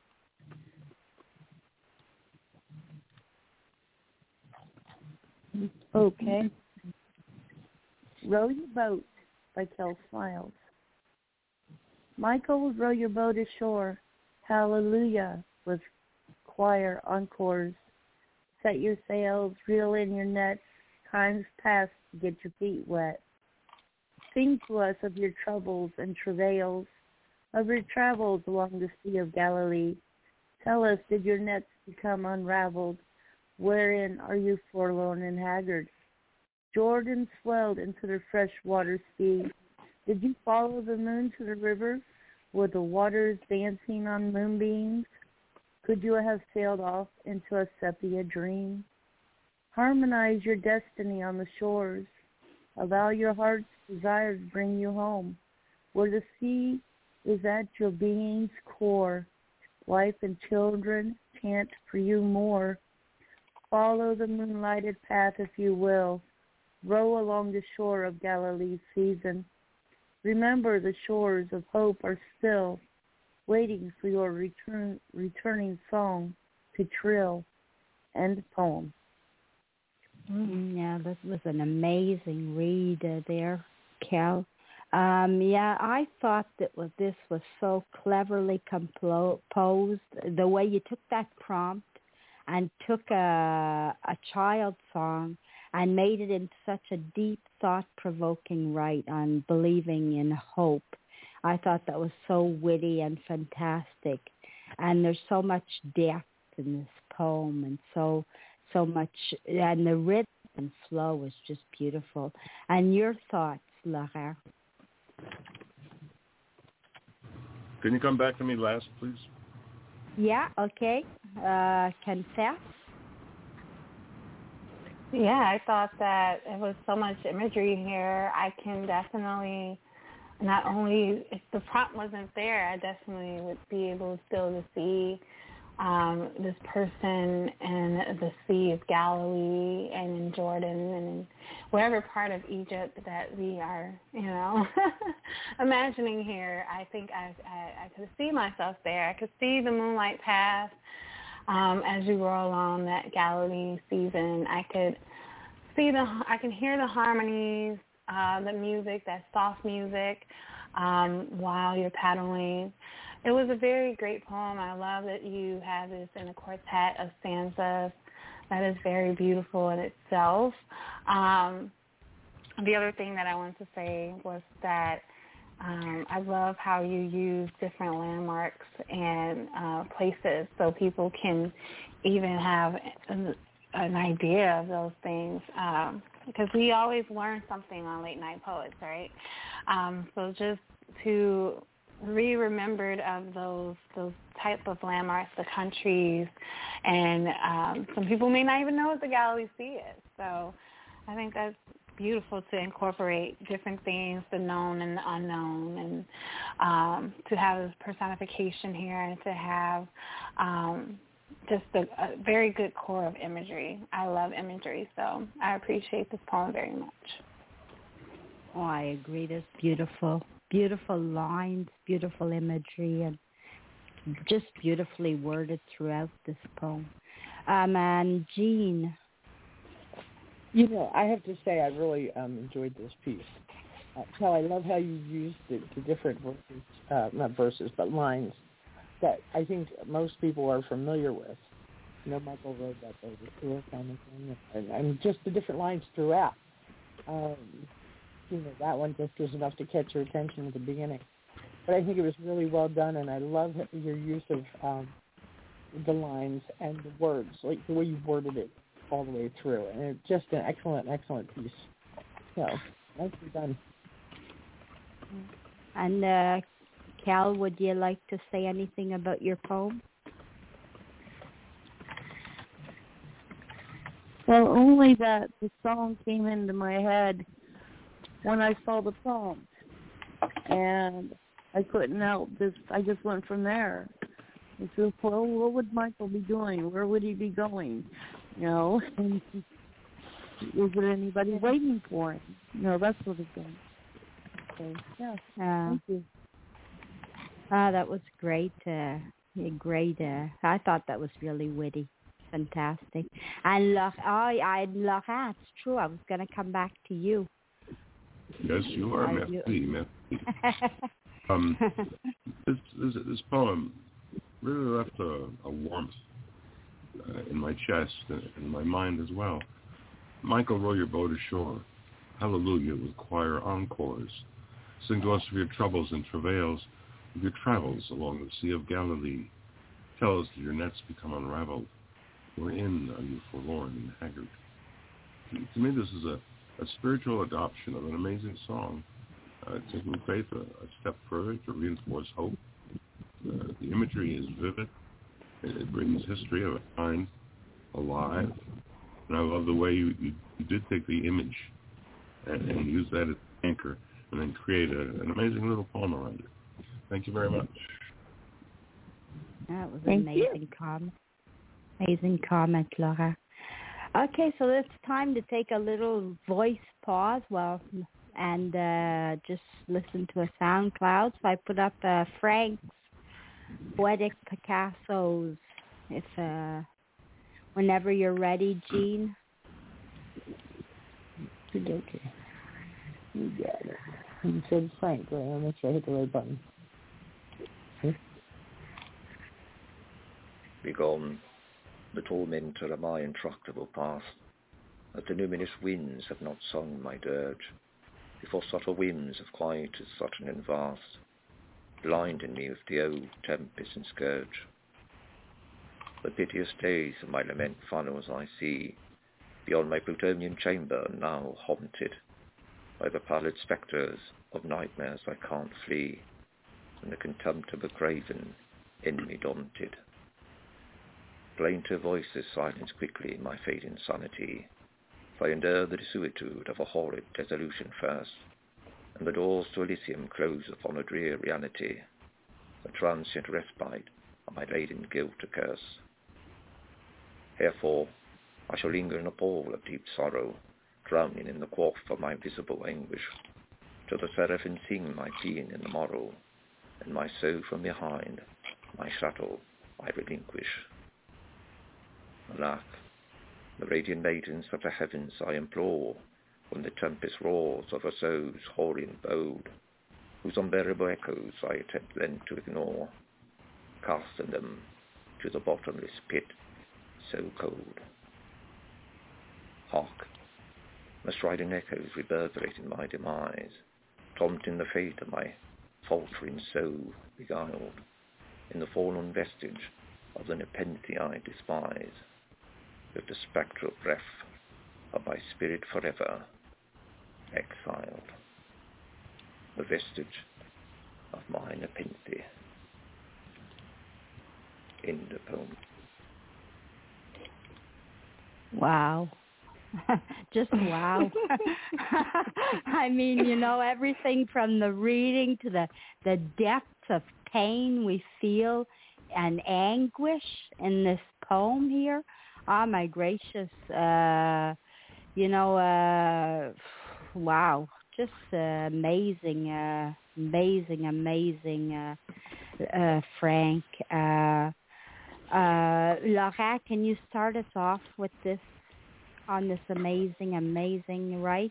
Okay. Row Your Boat by Kel Smiles. Michael, row your boat ashore. Hallelujah, with choir encores. Set your sails, reel in your nets. Time's past to get your feet wet. Sing to us of your troubles and travails, of your travels along the Sea of Galilee. Tell us, did your nets become unraveled? Wherein are you forlorn and haggard? Jordan swelled into the fresh water sea. Did you follow the moon to the river? Were the waters dancing on moonbeams? Could you have sailed off into a sepia dream? Harmonize your destiny on the shores. Allow your heart's desire to bring you home, where the sea is at your being's core. Wife and children chant for you more. Follow the moonlighted path if you will. Row along the shore of Galilee's season. Remember, the shores of hope are still, waiting for your return, returning song to trill. End poem. Mm, yeah, this was an amazing read uh, there, Kel. Um, yeah, I thought that was, this was so cleverly composed. The way you took that prompt and took a, a child song and made it in such a deep, thought-provoking right on believing in hope. I thought that was so witty and fantastic. And there's so much depth in this poem, and so so much, and the rhythm and flow was just beautiful. And your thoughts, Lara? Can you come back to me last, please? Yeah, okay. Uh, confess? Yeah, I thought that it was so much imagery here. I can definitely, not only, if the prompt wasn't there, I definitely would be able still to see um, this person in the Sea of Galilee and in Jordan and in wherever part of Egypt that we are, you know, imagining here. I think I, I, I could see myself there. I could see the moonlight path. Um, as you roll along that Galilee season, I could see the, I can hear the harmonies, uh, the music, that soft music, um, while you're paddling. It was a very great poem. I love that you have this in a quartet of stanzas. That is very beautiful in itself. Um, the other thing that I wanted to say was that Um, I love how you use different landmarks and uh, places so people can even have an, an idea of those things. Um, because we always learn something on Late Night Poets, right? Um, so just to be remembered of those those type of landmarks, the countries, and um, some people may not even know what the Galilee Sea is. So I think that's beautiful to incorporate different things, the known and the unknown, and um, to have this personification here, and to have um, just a, a very good core of imagery. I love imagery, so I appreciate this poem very much. Oh, I agree. There's beautiful, beautiful lines, beautiful imagery, and just beautifully worded throughout this poem. Um, and Jean. You know, I have to say I really um, enjoyed this piece. Uh, so I love how you used the, the different verses, uh, not verses, but lines that I think most people are familiar with. You know, Michael wrote that over tour kind of thing, and, and just the different lines throughout. Um, you know, that one just was enough to catch your attention at the beginning. But I think it was really well done, and I love your use of um, the lines and the words, like the way you worded it all the way through. And it's just an excellent, excellent piece. So, nicely done. And uh, Cal, would you like to say anything about your poem? Well, only that the song came into my head when I saw the poem. And I couldn't help this. I just went from there. I said, well, what would Michael be doing? Where would he be going? You know, and is there anybody waiting for him? You know, that sort of thing. So, yeah, Uh, thank you. Ah, that was great. Uh, great. Uh, I thought that was really witty. Fantastic. And Loch, oh, I, Loch, ah, it's true. I was going to come back to you. Yes, you are, Mephi, Mephi. Um, this, this, this poem really left a, a warmth uh, in my chest and in my mind as well. Michael, row your boat ashore. Hallelujah with choir encores. Sing to us of your troubles and travails, of your travels along the Sea of Galilee. Tell us that your nets become unraveled. Wherein are you forlorn and haggard? To, to me, this is a, a spiritual adoption of an amazing song, uh, taking faith a, a step further to reinforce hope. Uh, the imagery is vivid. It, it brings history of a kind alive. And I love the way you, you, you did take the image and, and use that as an anchor and then create a, an amazing little poem around it. Thank you very much. That was an Thank amazing you. comment. Amazing comment, Laura. Okay, so it's time to take a little voice pause, well, and uh, just listen to a SoundCloud. So I put up uh, Frank's Poetic Picasso's. If uh, whenever you're ready, Jean. Okay. You got it. You said Frank, right? I'll make sure I hit the right button. Okay. Begone, the tormentor of my intractable past, that the numinous winds have not sung my dirge, before subtle whims have quieted sudden and vast, blinding me with the old tempest and scourge. The piteous days of my lament funnels I see, beyond my Plutonian chamber now haunted, by the pallid spectres of nightmares I can't flee, and the contemptible craven in me daunted. Plaintive voices silence quickly my fading sanity, for I endure the desuetude of a horrid dissolution first, and the doors to Elysium close upon a drear reality, a transient respite of my laden guilt to curse. Therefore, I shall linger in a pool of deep sorrow, drowning in the quaff of my visible anguish, till the seraphim sing my paean in the morrow, and my soul from behind, my shuttle, I relinquish. Alack, the radiant maidens of the heavens I implore, when the tempest roars over souls hoary and bold, whose unbearable echoes I attempt then to ignore, casting them to the bottomless pit, so cold. Hark, the strident echoes reverberating my demise, taunting the fate of my faltering soul beguiled, in the fallen vestige of the nepenthe I despise, with the spectral breath of my spirit forever exiled, the vestige of my Nepenthe. End of poem. Wow. Just wow. I mean, you know, everything from the reading to the, the depth of pain we feel and anguish in this poem here. Oh, my gracious. Uh, you know, uh, wow. Just uh, amazing, uh, amazing, amazing, uh, uh, Frank. Uh, uh, Laura, can you start us off with this? On this amazing, amazing, right?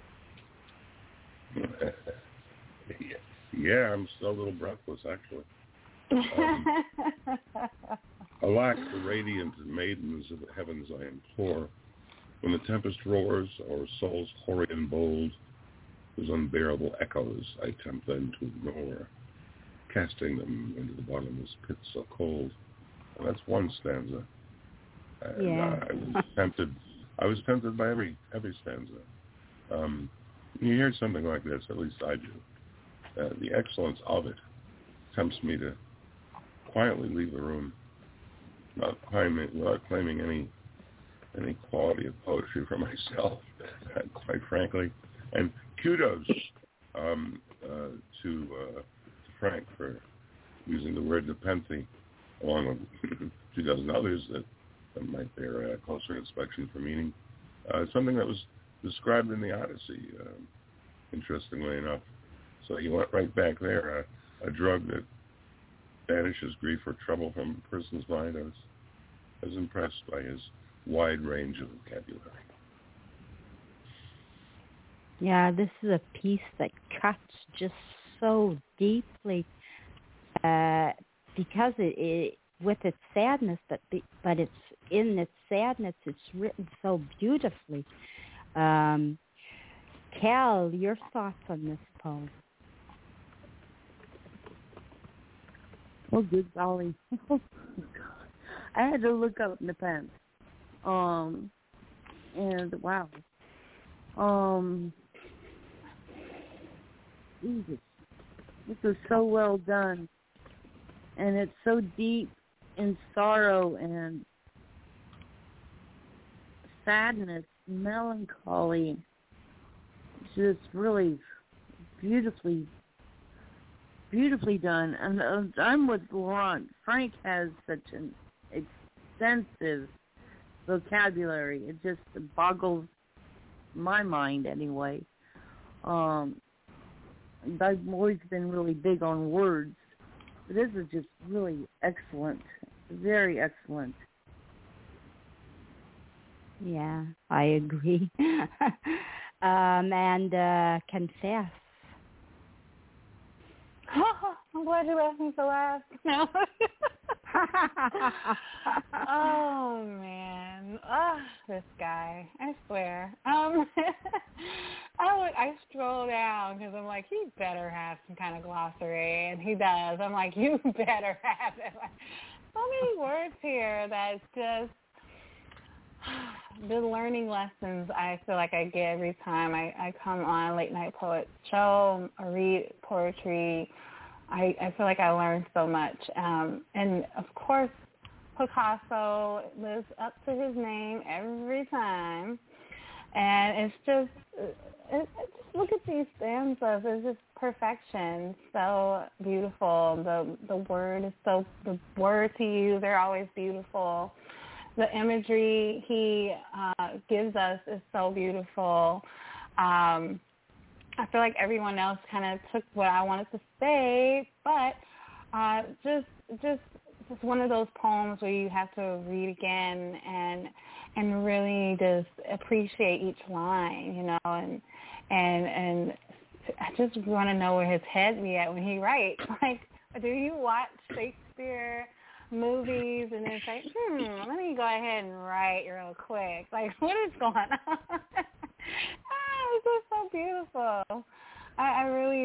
Yeah, I'm still a little breathless, actually. Um, Alack, the radiant maidens of the heavens I implore, when the tempest roars o'er souls hoary and bold, whose unbearable echoes I tempt them to ignore, casting them into the bottomless pit so cold. And that's one stanza. And yeah. I was tempted... I was tempted by every every stanza. Um, you hear something like this, at least I do. Uh, the excellence of it tempts me to quietly leave the room, not claiming, without claiming any any quality of poetry for myself, quite frankly. And kudos um, uh, to, uh, to Frank for using the word Nepenthe, along with two dozen others that that might bear a closer inspection for meaning. Uh, something that was described in the Odyssey, um, interestingly enough. So he went right back there, uh, a drug that banishes grief or trouble from a person's mind. I was, I was impressed by his wide range of vocabulary. Yeah, this is a piece that cuts just so deeply uh, because it, it with its sadness, but be, but it's in its sadness, it's written so beautifully. Um, Cal, your thoughts on this poem? Oh, good golly! I had to look up Nepenthe. Um, and wow, um, Jesus, this is so well done, and it's so deep in sorrow and sadness, melancholy. Just really beautifully, beautifully done. And uh, I'm with Laurent. Frank has such an extensive vocabulary. It just boggles my mind anyway. Um, I've always been really big on words. This is just really excellent, very excellent. Yeah, I agree. um, and uh, Confess. I'm glad you asked me for last. No. Oh man, oh, this guy! I swear. Um, I would, I stroll down because I'm like, he better have some kind of glossary, and he does. I'm like, you better have it. Like, so many words here that just the learning lessons I feel like I get every time I, I come on Late Night Poet Show or read poetry. I, I feel like I learned so much. Um, and, of course, Picasso lives up to his name every time. And it's just, it, it, just look at these stanzas. It's just perfection. So beautiful. The the word is so, the words he uses are always beautiful. The imagery he uh, gives us is so beautiful. Um, I feel like everyone else kind of took what I wanted to say, but uh, just just just one of those poems where you have to read again and and really just appreciate each line, you know, and and and I just want to know where his head be at when he writes. Like, do you watch Shakespeare movies and then say, hmm, let me go ahead and write real quick. Like, what is going on? Ah, this is so beautiful. I, I really, really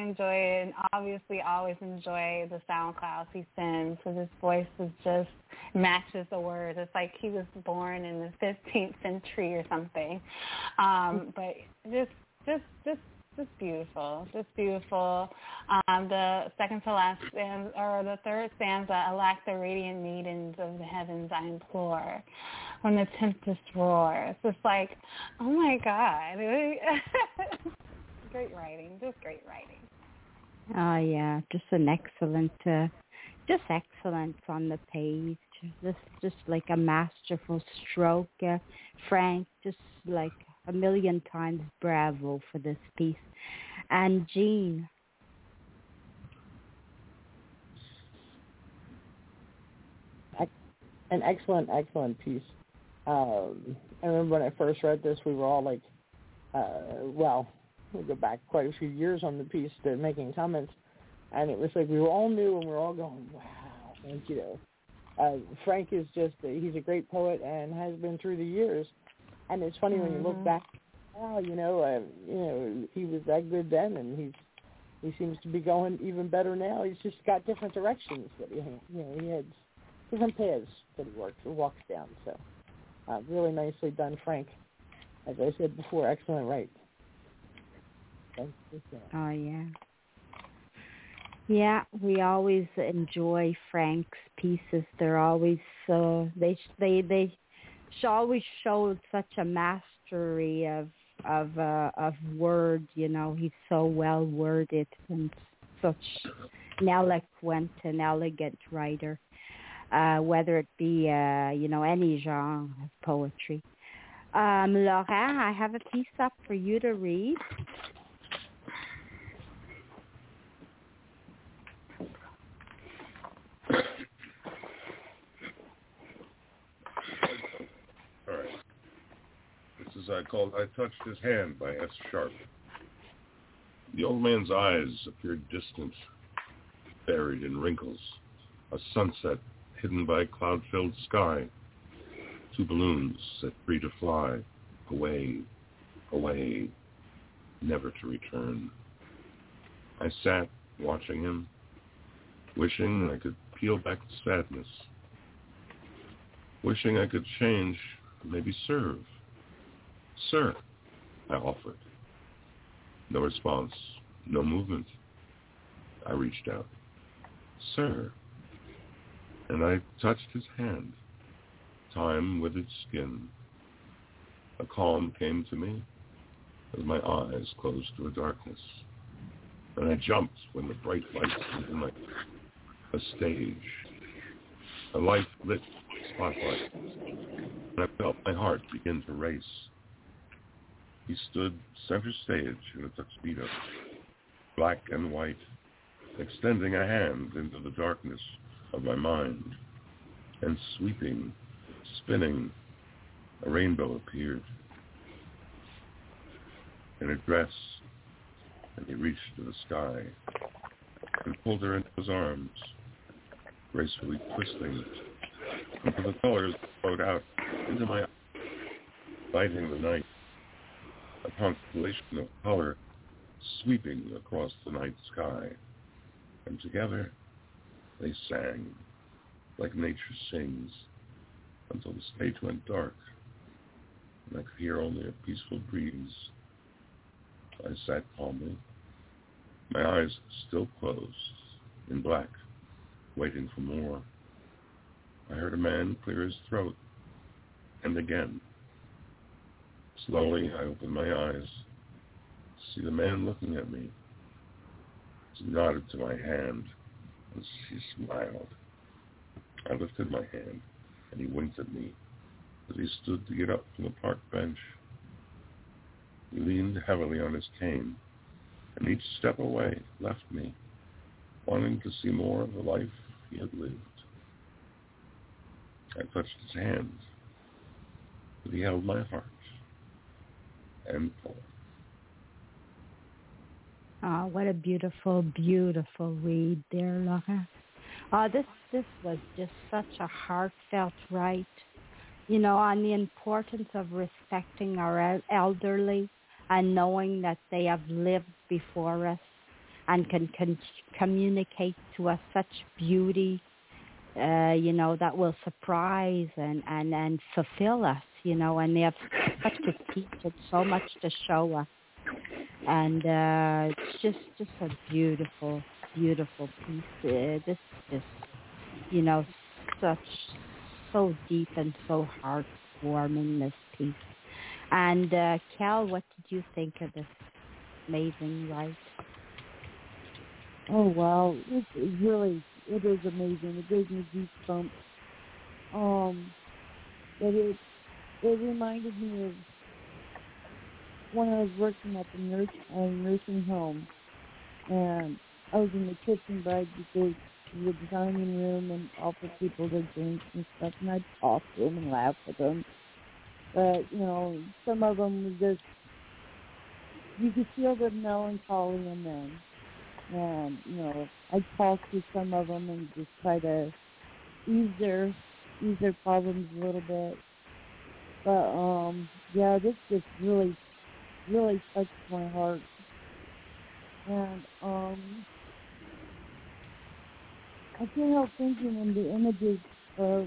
enjoy it, and obviously always enjoy the SoundClouds he sends, because his voice is just matches the words. It's like he was born in the fifteenth century or something. Um, but just, just, just, just beautiful, just beautiful. Um, the second to last stanza, or the third stanza, alack the radiant maidens of the heavens I implore, when the tempest roars. It's like, oh my God. Great writing, just great writing. Oh yeah, just an excellent, uh, just excellence on the page. Just, just like a masterful stroke. Uh, Frank, just like a million times bravo for this piece. And Jean. An excellent, excellent piece. Um, I remember when I first read this, we were all like, uh, well, we go back quite a few years on the piece to making comments, and it was like we were all new and we were all going, wow. And, you know, uh, Frank is just, he's a great poet and has been through the years. And it's funny mm-hmm. when you look back, wow, you know, uh, you know, he was that good then, and he's he seems to be going even better now. He's just got different directions that he, you know, he had different paths that he works or walks down. So, uh, really nicely done, Frank. As I said before, excellent right. Oh yeah, yeah. We always enjoy Frank's pieces. They're always uh, they they they always showed such a mastery of of uh, of word. You know, he's so well worded and such an eloquent and elegant writer. Uh, whether it be uh, you know, any genre of poetry. Um, Laurent, I have a piece up for you to read. All right. This is I called I Touched His Hand by S. Sharp. The old man's eyes appeared distant, buried in wrinkles. A sunset hidden by cloud-filled sky. Two balloons set free to fly, away, away, never to return. I sat watching him, wishing I could peel back the sadness, wishing I could change, maybe serve. Sir, I offered. No response, no movement. I reached out. Sir. And I touched his hand. Time withered skin. A calm came to me as my eyes closed to a darkness. And I jumped when the bright lights in like a stage. A light-lit spotlight. And I felt my heart begin to race. He stood center stage in a tuxedo, black and white, extending a hand into the darkness of my mind, and sweeping, spinning, a rainbow appeared in a dress, and he reached to the sky and pulled her into his arms, gracefully twisting until the colors flowed out into my eyes, lighting the night, a constellation of color sweeping across the night sky, and together they sang like nature sings until the stage went dark and I could hear only a peaceful breeze. I sat calmly, my eyes still closed, in black, waiting for more. I heard a man clear his throat, and again. Slowly I opened my eyes to see the man looking at me. He nodded to my hand, and she smiled. I lifted my hand, and he winked at me as he stood to get up from the park bench. He leaned heavily on his cane, and each step away left me, wanting to see more of the life he had lived. I touched his hand, but he held my heart and pulled. Oh, what a beautiful, beautiful read there, Laura. Oh, this this was just such a heartfelt write, you know, on the importance of respecting our el- elderly and knowing that they have lived before us and can, can communicate to us such beauty, uh, you know, that will surprise and, and, and fulfill us, you know, and they have such to teach and so much to show us. And uh, it's just, just a beautiful, beautiful piece. Uh, this is, you know, such, so deep and so heartwarming, this piece. And uh, Cal, what did you think of this amazing write? Oh, wow. It is really, it is amazing. It gave me goosebumps. Um, it, is, it reminded me of when I was working at the nurse, uh, nursing home, and I was in the kitchen, but I'd go to the dining room and offer people their drinks and stuff, and I'd talk to them and laugh with them. But, you know, some of them were just, you could feel the melancholy in them. And, you know, I'd talk to some of them and just try to ease their, ease their problems a little bit. But, um, yeah, this just really, really touched my heart. And, um, I can't help thinking in the images of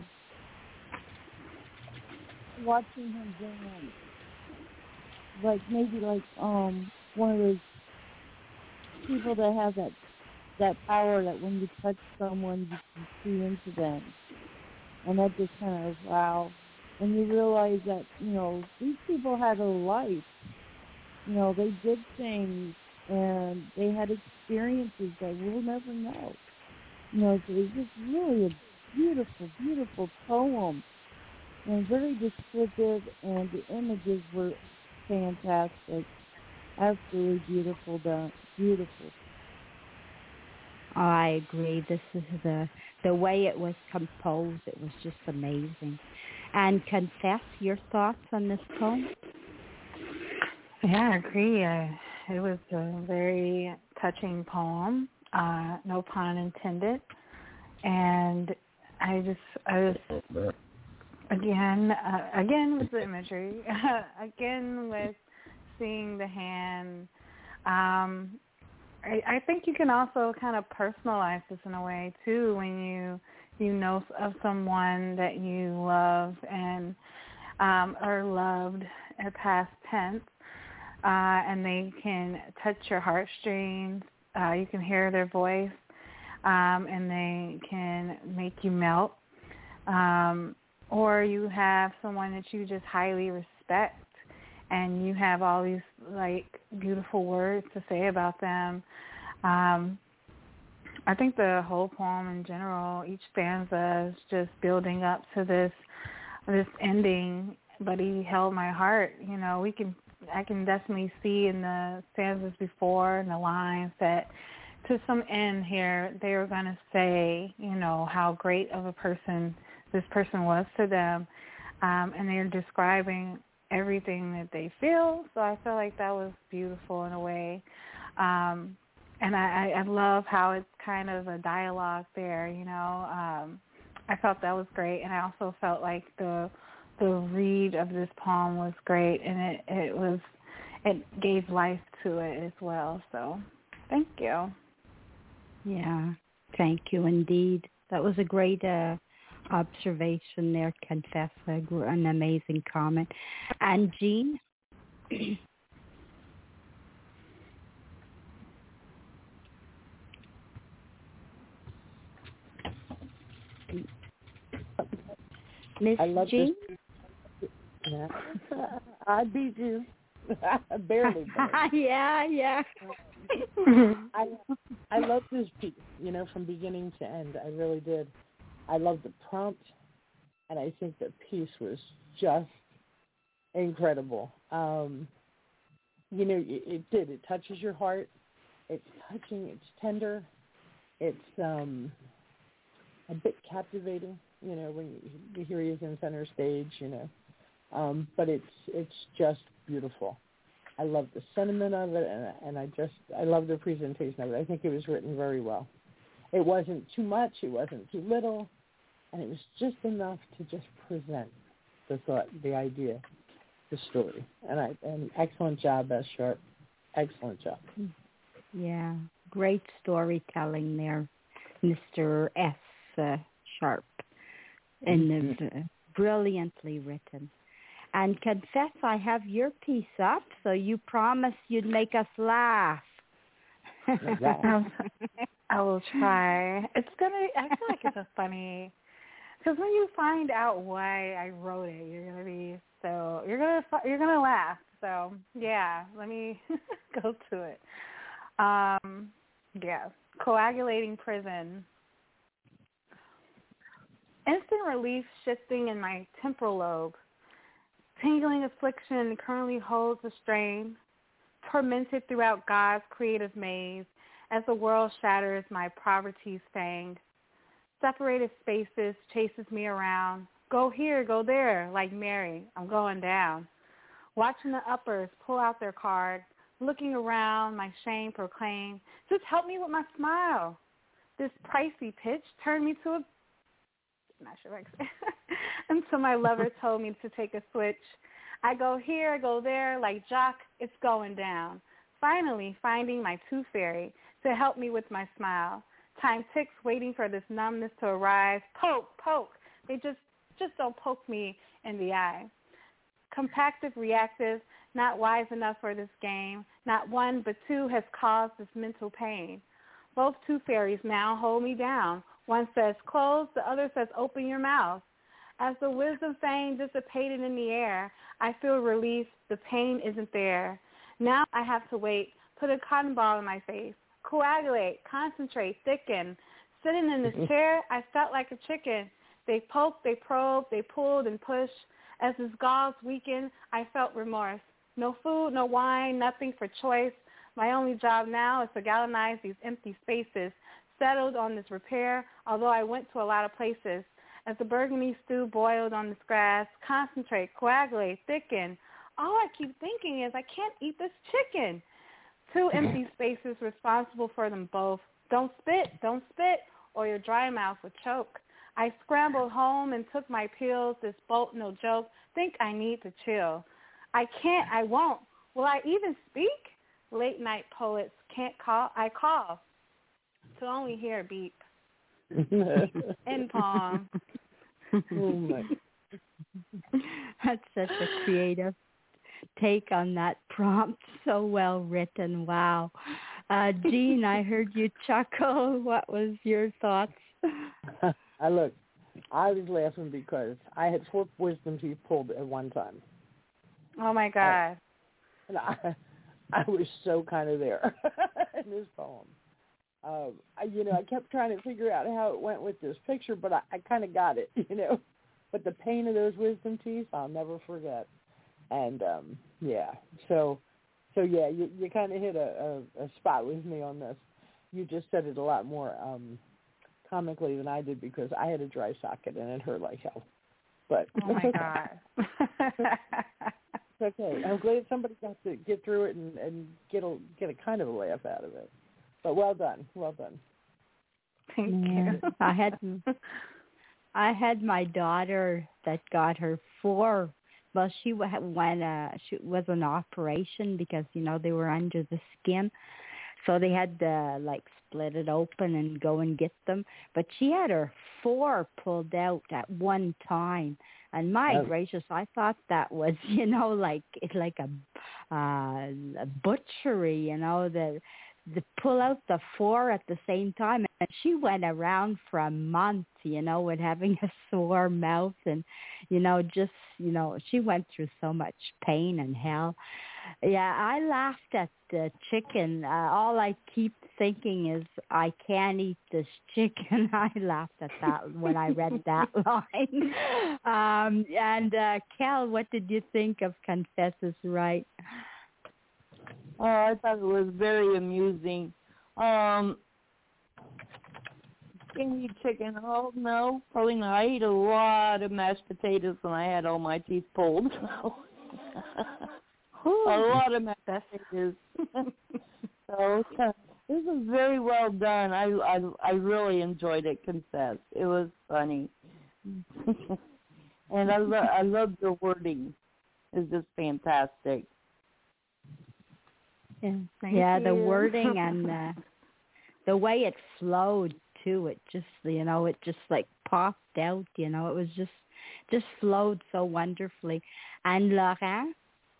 watching him dance, like maybe like um one of those people that have that that power that when you touch someone you can see into them, and that just kind of wow. And you realize that, you know, these people had a life. You know, they did things and they had experiences that we'll never know. You know, so it's just really a beautiful, beautiful poem. And very descriptive, and the images were fantastic. Absolutely beautiful, done. Beautiful. I agree. This is the the way it was composed. It was just amazing. And Confess, your thoughts on this poem? Yeah, I agree. Uh, it was a very touching poem. Uh, no pun intended. And I just, I just. Again, uh, again with the imagery, again with seeing the hand. Um, I, I think you can also kind of personalize this in a way too, when you you know of someone that you love and um, are loved at past tense, uh, and they can touch your heartstrings. Uh, you can hear their voice, um, and they can make you melt. Um, Or you have someone that you just highly respect, and you have all these like beautiful words to say about them. Um, I think the whole poem in general, each stanza is just building up to this this ending. But he held my heart. You know, we can I can definitely see in the stanzas before and the lines that to some end here they were going to say, you know, how great of a person this person was to them, um, and they're describing everything that they feel. So I feel like that was beautiful in a way, um, and I, I love how it's kind of a dialogue there. You know, um, I felt that was great, and I also felt like the the read of this poem was great, and it it was it gave life to it as well. So thank you. Yeah, thank you indeed. That was a great Uh... observation there, Confess, an amazing comment. And Jean? Miss I love Jean? This. Yeah. I beat you. Barely. yeah, yeah. I I love this piece, you know, from beginning to end. I really did. I love the prompt, and I think the piece was just incredible. Um, you know, it, it did. It touches your heart. It's touching. It's tender. It's um, a bit captivating, you know, when you, you hear he's in center stage, you know. Um, but it's it's just beautiful. I love the sentiment of it, and, and I just, I love the presentation of it. I think it was written very well. It wasn't too much, it wasn't too little, and it was just enough to just present the thought, the idea, the story. And I, and excellent job, Beth Sharp. Excellent job. Yeah, great storytelling there, Mister S. Uh, Sharp, and mm-hmm. uh, brilliantly written. And Confess, I have your piece up, so you promised you'd make us laugh. I will try. It's gonna. I feel like it's a funny, because when you find out why I wrote it, you're gonna be so you're gonna you're gonna laugh. So yeah, let me go to it. Um, yeah, coagulating prison. Instant relief shifting in my temporal lobe. Tingling affliction currently holds the strain. Tormented throughout God's creative maze as the world shatters my poverty's fang. Separated spaces chases me around. Go here, go there, like Mary, I'm going down. Watching the uppers pull out their card, looking around, my shame proclaim, just help me with my smile. This pricey pitch turned me to a, not sure what I say, until my lover told me to take a switch. I go here, I go there, like Jock, it's going down. Finally finding my tooth fairy to help me with my smile. Time ticks waiting for this numbness to arise. Poke, poke. They just, just don't poke me in the eye. Compactive, reactive, not wise enough for this game. Not one, but two has caused this mental pain. Both tooth fairies now hold me down. One says close, the other says open your mouth. As the wisdom fame dissipated in the air, I feel relief. The pain isn't there. Now I have to wait, put a cotton ball in my face, coagulate, concentrate, thicken. Sitting in this chair, I felt like a chicken. They poked, they probed, they pulled and pushed. As his gauze weakened, I felt remorse. No food, no wine, nothing for choice. My only job now is to galvanize these empty spaces. Settled on this repair, although I went to a lot of places. As the burgundy stew boiled on this grass, concentrate, coagulate, thicken. All I keep thinking is I can't eat this chicken. Two empty spaces responsible for them both. Don't spit, don't spit, or your dry mouth would choke. I scrambled home and took my pills. This bolt, no joke. Think I need to chill. I can't, I won't. Will I even speak? Late night poets can't call. I call to only hear a beep. End poem. Oh my. That's such a creative take on that prompt. So well written. Wow. Uh, Jean, I heard you chuckle. What was your thoughts? I look, I was laughing because I had four wisdom teeth pulled at one time. Oh my God. And I, I was so kind of there in this poem. Um, I, you know, I kept trying to figure out how it went with this picture, but I, I kind of got it, you know. But the pain of those wisdom teeth, I'll never forget. And um, yeah, so so yeah, you you kind of hit a, a, a spot with me on this. You just said it a lot more um, comically than I did because I had a dry socket and it hurt like hell. But oh my God. It's okay. I'm glad somebody got to get through it and, and get a get a kind of a laugh out of it. But well done, well done. Thank you. I had I had my daughter that got her four. Well, she went. Uh, she was an operation because you know they were under the skin, so they had to like split it open and go and get them. But she had her four pulled out at one time. And my oh. gracious, I thought that was, you know, like it's like a, uh, a butchery, you know, the the pull out the four at the same time. And she went around for a month, you know, with having a sore mouth and, you know, just, you know, she went through so much pain and hell. Yeah, I laughed at the chicken. Uh, all I keep thinking is, I can't eat this chicken. I laughed at that when I read that line. Um, and uh, Kel, what did you think of Confess is Right? Oh, I thought it was very amusing. Um, can you eat chicken? Oh, no, probably not. I ate a lot of mashed potatoes when I had all my teeth pulled. A lot of mashed potatoes. So uh, this was very well done. I, I I really enjoyed it. Confess, it was funny, and I lo- I love the wording. It's just fantastic. Yeah, yeah, the wording and uh, the way it flowed too, it just, you know, it just like popped out, you know, it was just, just flowed so wonderfully. And Laurent?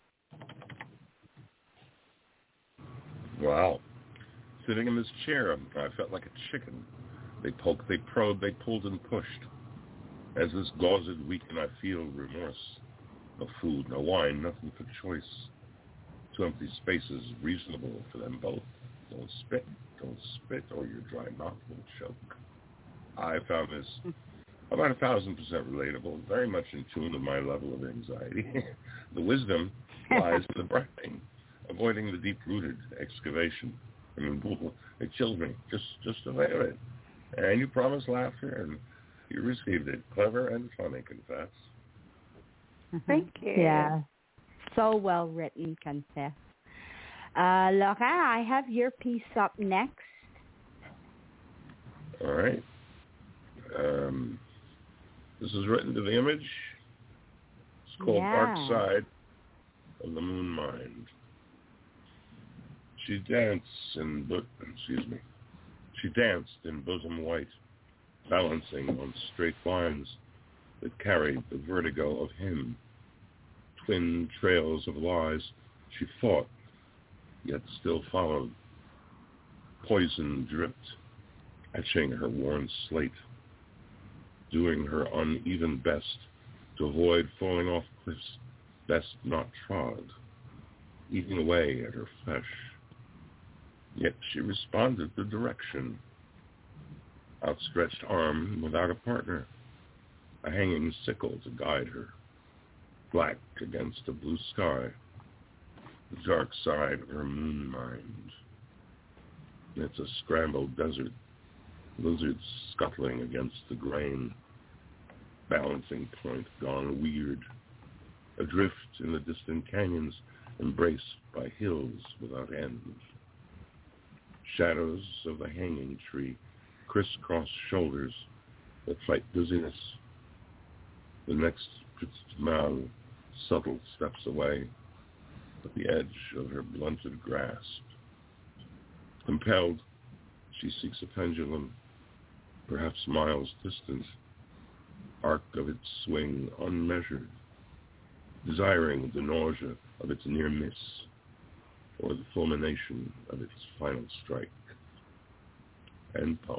Wow. Sitting in this chair, I felt like a chicken. They poked, they probed, they pulled and pushed. As this gauzed weaken, I feel remorse. No food, no wine, nothing for choice. Two empty spaces, reasonable for them both. Don't spit, don't spit, or your dry mouth will choke. I found this about a thousand percent relatable, very much in tune with my level of anxiety. The wisdom lies in the breathing, avoiding the deep-rooted excavation. I mean, it chilled me, just just the way of it. And you promised laughter, and you received it. Clever and funny, confess. Thank you. Yeah, so well written, confess. Uh, Laurent, I have your piece up next. All right. Um, this is written to the image. It's called Yeah. Dark Side of the Moon Mind. She danced in, bo- excuse me, she danced in bosom white, balancing on straight lines that carried the vertigo of him. Twin trails of lies she fought, yet still followed. Poison dripped, etching her worn slate, doing her uneven best to avoid falling off cliffs best not trod, eating away at her flesh. Yet she responded to direction. Outstretched arm without a partner, a hanging sickle to guide her, black against a blue sky, the dark side of her moon mind. It's a scrambled desert, lizards scuttling against the grain, balancing point gone weird, adrift in the distant canyons, embraced by hills without end. Shadows of the hanging tree, crisscross shoulders that fight dizziness. The next mouth, subtle steps away, at the edge of her blunted grasp. Compelled, she seeks a pendulum, perhaps miles distant, arc of its swing unmeasured, desiring the nausea of its near miss, or the fulmination of its final strike. End poem.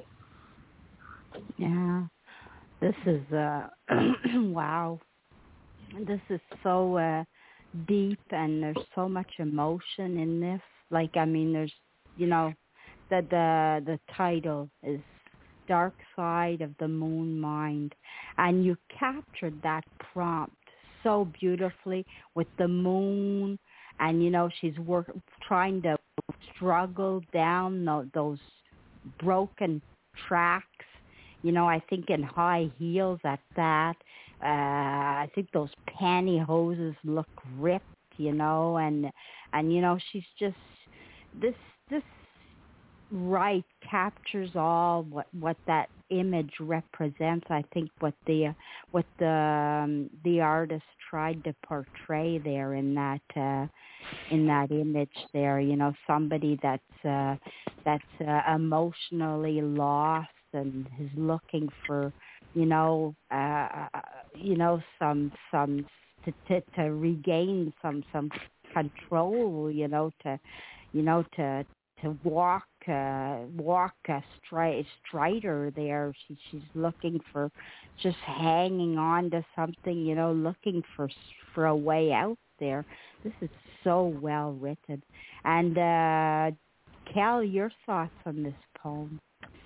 Yeah, this is, uh, wow. This is so uh, deep, and there's so much emotion in this. Like, I mean, there's, you know, the the, the title is Dark Side of the Moon Mind, and you captured that prompt so beautifully with the moon, and, you know, she's work, trying to struggle down the, those broken tracks, you know, I think in high heels at that. Uh, I think those pantyhoses look ripped, you know, and, and, you know, she's just, this, this right captures all what, what that image represents. I think what the, what the, um, the artist tried to portray there in that, uh, in that image there, you know, somebody that's, uh, that's uh, emotionally lost and is looking for, you know, uh, you know, some, some, to, to, to regain some, some control, you know, to, you know, to, to walk, uh, walk a straight, straighter there. She, she's looking for, just hanging on to something, you know, looking for, for a way out there. This is so well written. And, uh, Cal, your thoughts on this poem?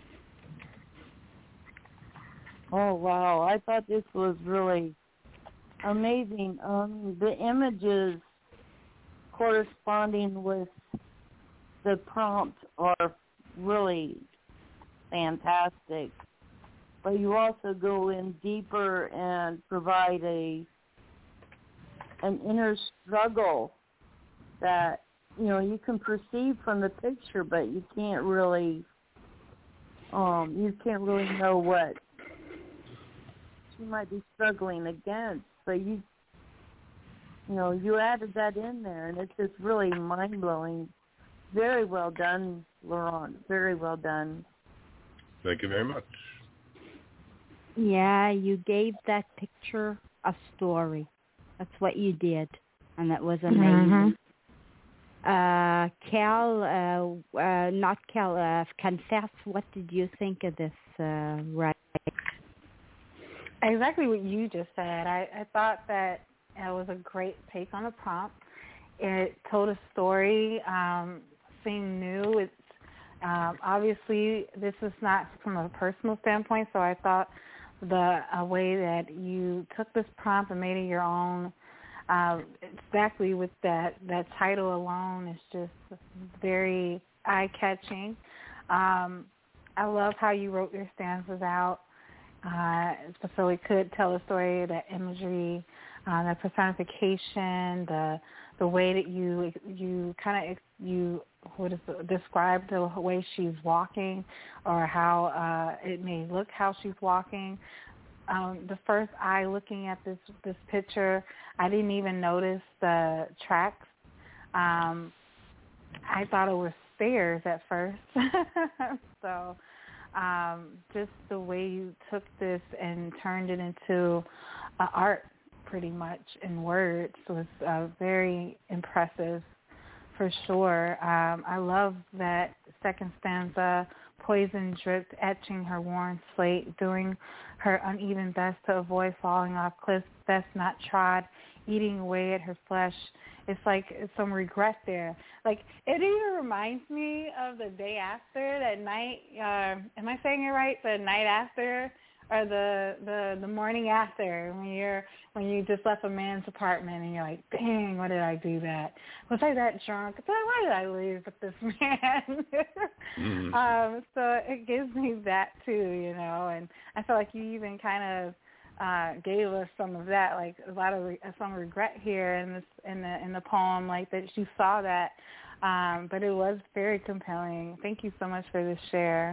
Oh, wow. I thought this was really amazing. Um, the images corresponding with the prompt are really fantastic. But you also go in deeper and provide a an inner struggle that, you know, you can perceive from the picture, but you can't really, um, you can't really know what she might be struggling against. But you, you know, you added that in there, and it's just really mind blowing. Very well done, Laurent. Very well done. Thank you very much. Yeah, you gave that picture a story. That's what you did, and that was amazing. Mm-hmm. Uh, Cal, uh, uh, not Cal, uh, Confess, what did you think of this uh, writing? Exactly what you just said. I, I thought that it was a great take on a prompt. It told a story, um, seemed new. It's um, obviously this is not from a personal standpoint, so I thought the a way that you took this prompt and made it your own, uh, exactly with that, that title alone is just very eye-catching. Um, I love how you wrote your stanzas out. Uh, so it could tell a story, the imagery, uh, the personification, the the way that you you kind of you what is it, describe the way she's walking, or how uh, it may look how she's walking. Um, the first eye looking at this this picture, I didn't even notice the tracks. Um, I thought it was stairs at first, so. Um, just the way you took this and turned it into uh, art, pretty much, in words, was uh, very impressive, for sure. Um, I love that second stanza, poison dripped, etching her worn slate, doing her uneven best to avoid falling off cliffs, best not trod, eating away at her flesh. It's like some regret there. Like, it even reminds me of the day after, that night, uh, am I saying it right? The night after, or the, the, the morning after, when you're, when you just left a man's apartment and you're like, dang, why did I do that? Was I that drunk? Why did I leave with this man? mm-hmm. um, so it gives me that too, you know, and I feel like you even kind of, Uh, gave us some of that, like a lot of re- some regret here in this in the in the poem, like that you saw that, um, but it was very compelling. Thank you so much for this share.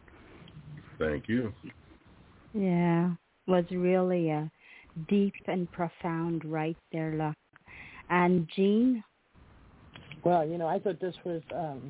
Thank you. Yeah, was really a deep and profound right there, Luck. And Jean? Well, you know, I thought this was. Um,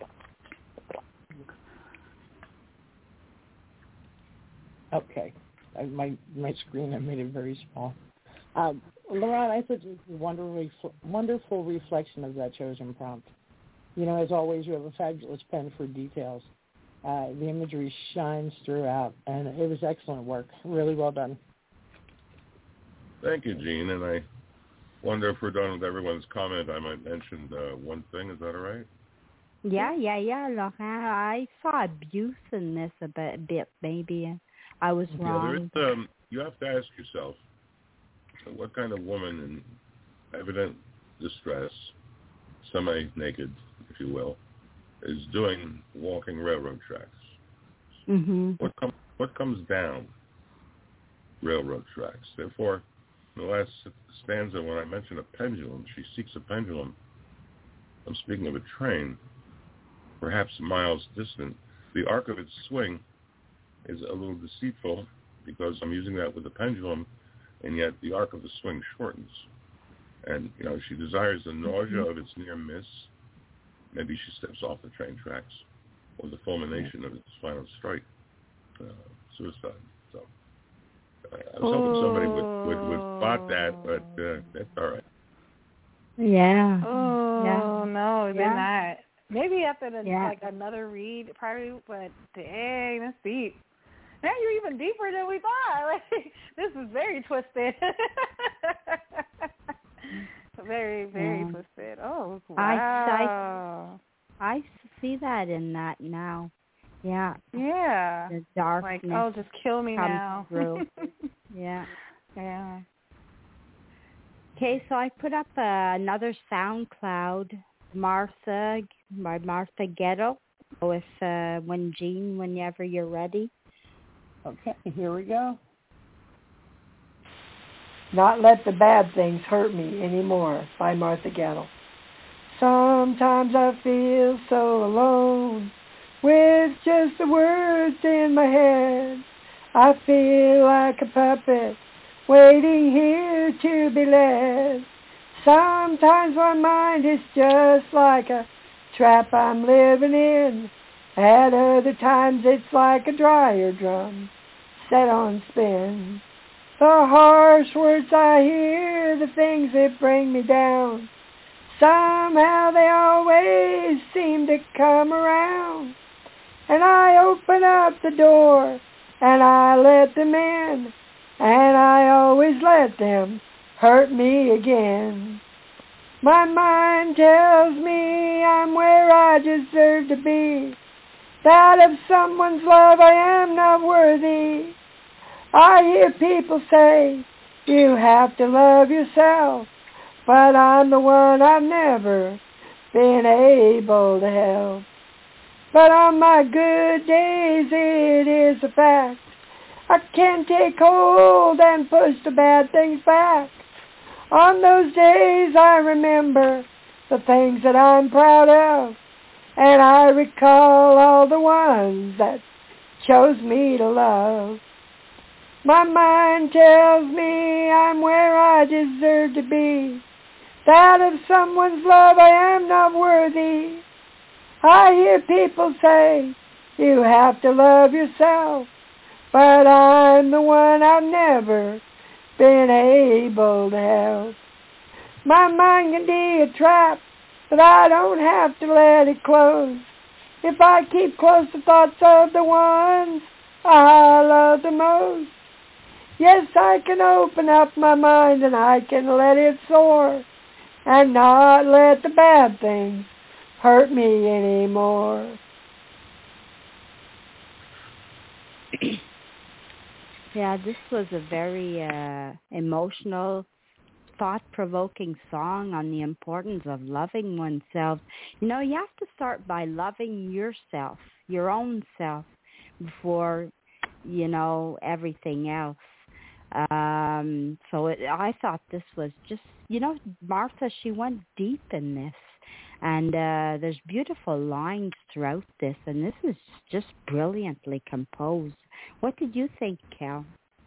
okay. My my screen, I made it very small. Um, Laurent, I thought it was a wonderful, wonderful reflection of that chosen prompt. You know, as always, you have a fabulous pen for details. Uh, the imagery shines throughout, and it was excellent work. Really well done. Thank you, Jean. And I wonder if we're done with everyone's comment, I might mention uh, one thing. Is that all right? Yeah, yeah, yeah, Laurent. I saw abuse in this a bit, a bit maybe. I was wrong. Yeah, there is, um, you have to ask yourself, what kind of woman in evident distress, semi-naked, if you will, is doing walking railroad tracks? Mm-hmm. What, com- what comes down railroad tracks? Therefore, in the last stanza, when I mentioned a pendulum, she seeks a pendulum. I'm speaking of a train, perhaps miles distant. The arc of its swing is a little deceitful because I'm using that with the pendulum, and yet the arc of the swing shortens. And, you know, she desires the nausea of its near miss. Maybe she steps off the train tracks, or the fulmination of its final strike, uh, suicide. So uh, I was hoping somebody would, would, would spot that, but uh, that's all right. Yeah. Oh, yeah. no, they're yeah. not. Maybe after the, yeah. like another read, probably, but dang, that's deep. Now you're even deeper than we thought. Like, this is very twisted. very, very yeah. twisted. Oh, wow. I, I, I see that in that now. Yeah. Yeah. The darkness. Like, oh, just kill me now. Through. yeah. Yeah. Okay, so I put up uh, another SoundCloud, Martha, by Martha Ghetto, with uh, when Jean, whenever you're ready. Okay, here we go. Not Let the Bad Things Hurt Me Anymore by Martha Gettle. Sometimes I feel so alone with just the words in my head. I feel like a puppet waiting here to be led. Sometimes my mind is just like a trap I'm living in. At other times it's like a dryer drum set on spin. The harsh words I hear, the things that bring me down, somehow they always seem to come around. And I open up the door and I let them in, and I always let them hurt me again. My mind tells me I'm where I deserve to be, that of someone's love I am not worthy. I hear people say, you have to love yourself, but I'm the one I've never been able to help. But on my good days it is a fact, I can take hold and push the bad things back. On those days I remember the things that I'm proud of, and I recall all the ones that chose me to love. My mind tells me I'm where I deserve to be, that of someone's love I am not worthy. I hear people say, you have to love yourself, but I'm the one I've never been able to help. My mind can be a trap, but I don't have to let it close. If I keep close the thoughts of the ones I love the most. Yes, I can open up my mind and I can let it soar, and not let the bad things hurt me anymore. Yeah, this was a very uh, emotional, thought-provoking song on the importance of loving oneself. You know, you have to start by loving yourself, your own self, before, you know, everything else. Um, so it, I thought this was just, you know, Martha, she went deep in this. And uh, there's beautiful lines throughout this, and this is just brilliantly composed. What did you think, Cal?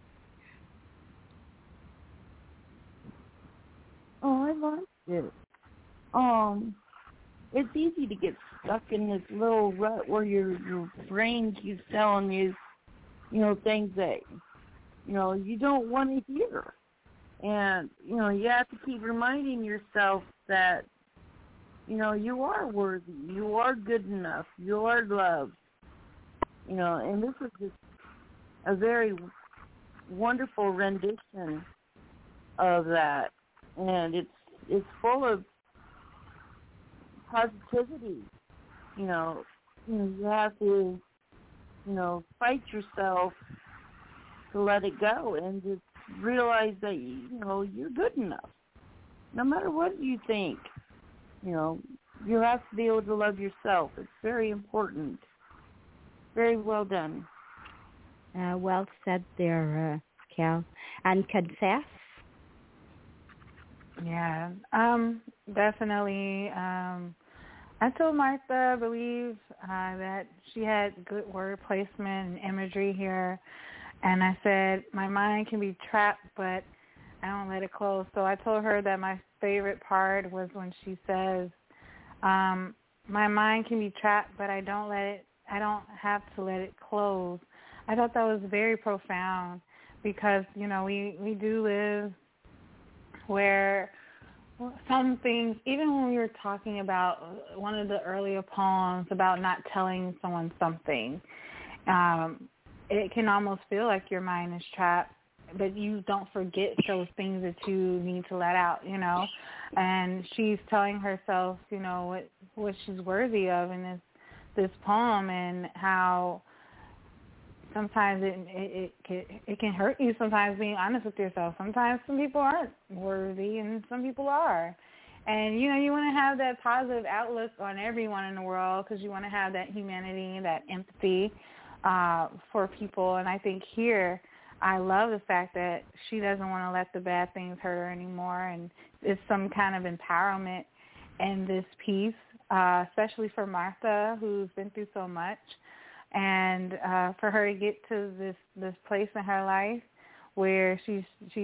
Oh, I liked it. Um, it's easy to get stuck in this little rut where your your brain keeps telling you, you know, things that, you know, you don't want to hear. And, you know, you have to keep reminding yourself that, you know, you are worthy, you are good enough, you are loved. You know, and this is just a very wonderful rendition of that. And it's it's full of positivity. You know, you know, you have to, you know, fight yourself to let it go and just realize that, you know, you're good enough. No matter what you think, you know, you have to be able to love yourself. It's very important. Very well done. Uh, well said there, uh, Cal. And Confess? Yeah, um, definitely. Um, I told Martha, I believe, uh, that she had good word placement and imagery here. And I said, my mind can be trapped, but I don't let it close. So I told her that my favorite part was when she says, um, my mind can be trapped, but I don't let it, I don't have to let it close. I thought that was very profound because, you know, we, we do live where some things, even when we were talking about one of the earlier poems about not telling someone something, um, it can almost feel like your mind is trapped, but you don't forget those things that you need to let out, you know. And she's telling herself, you know, what what she's worthy of in this this poem, and how sometimes it it it can, it can hurt you. Sometimes being honest with yourself. Sometimes some people aren't worthy, and some people are. And you know, you want to have that positive outlook on everyone in the world because you want to have that humanity, that empathy uh, for people. And I think here, I love the fact that she doesn't want to let the bad things hurt her anymore, and it's some kind of empowerment in this piece, uh, especially for Martha, who's been through so much. And uh, for her to get to this, this place in her life where she's she's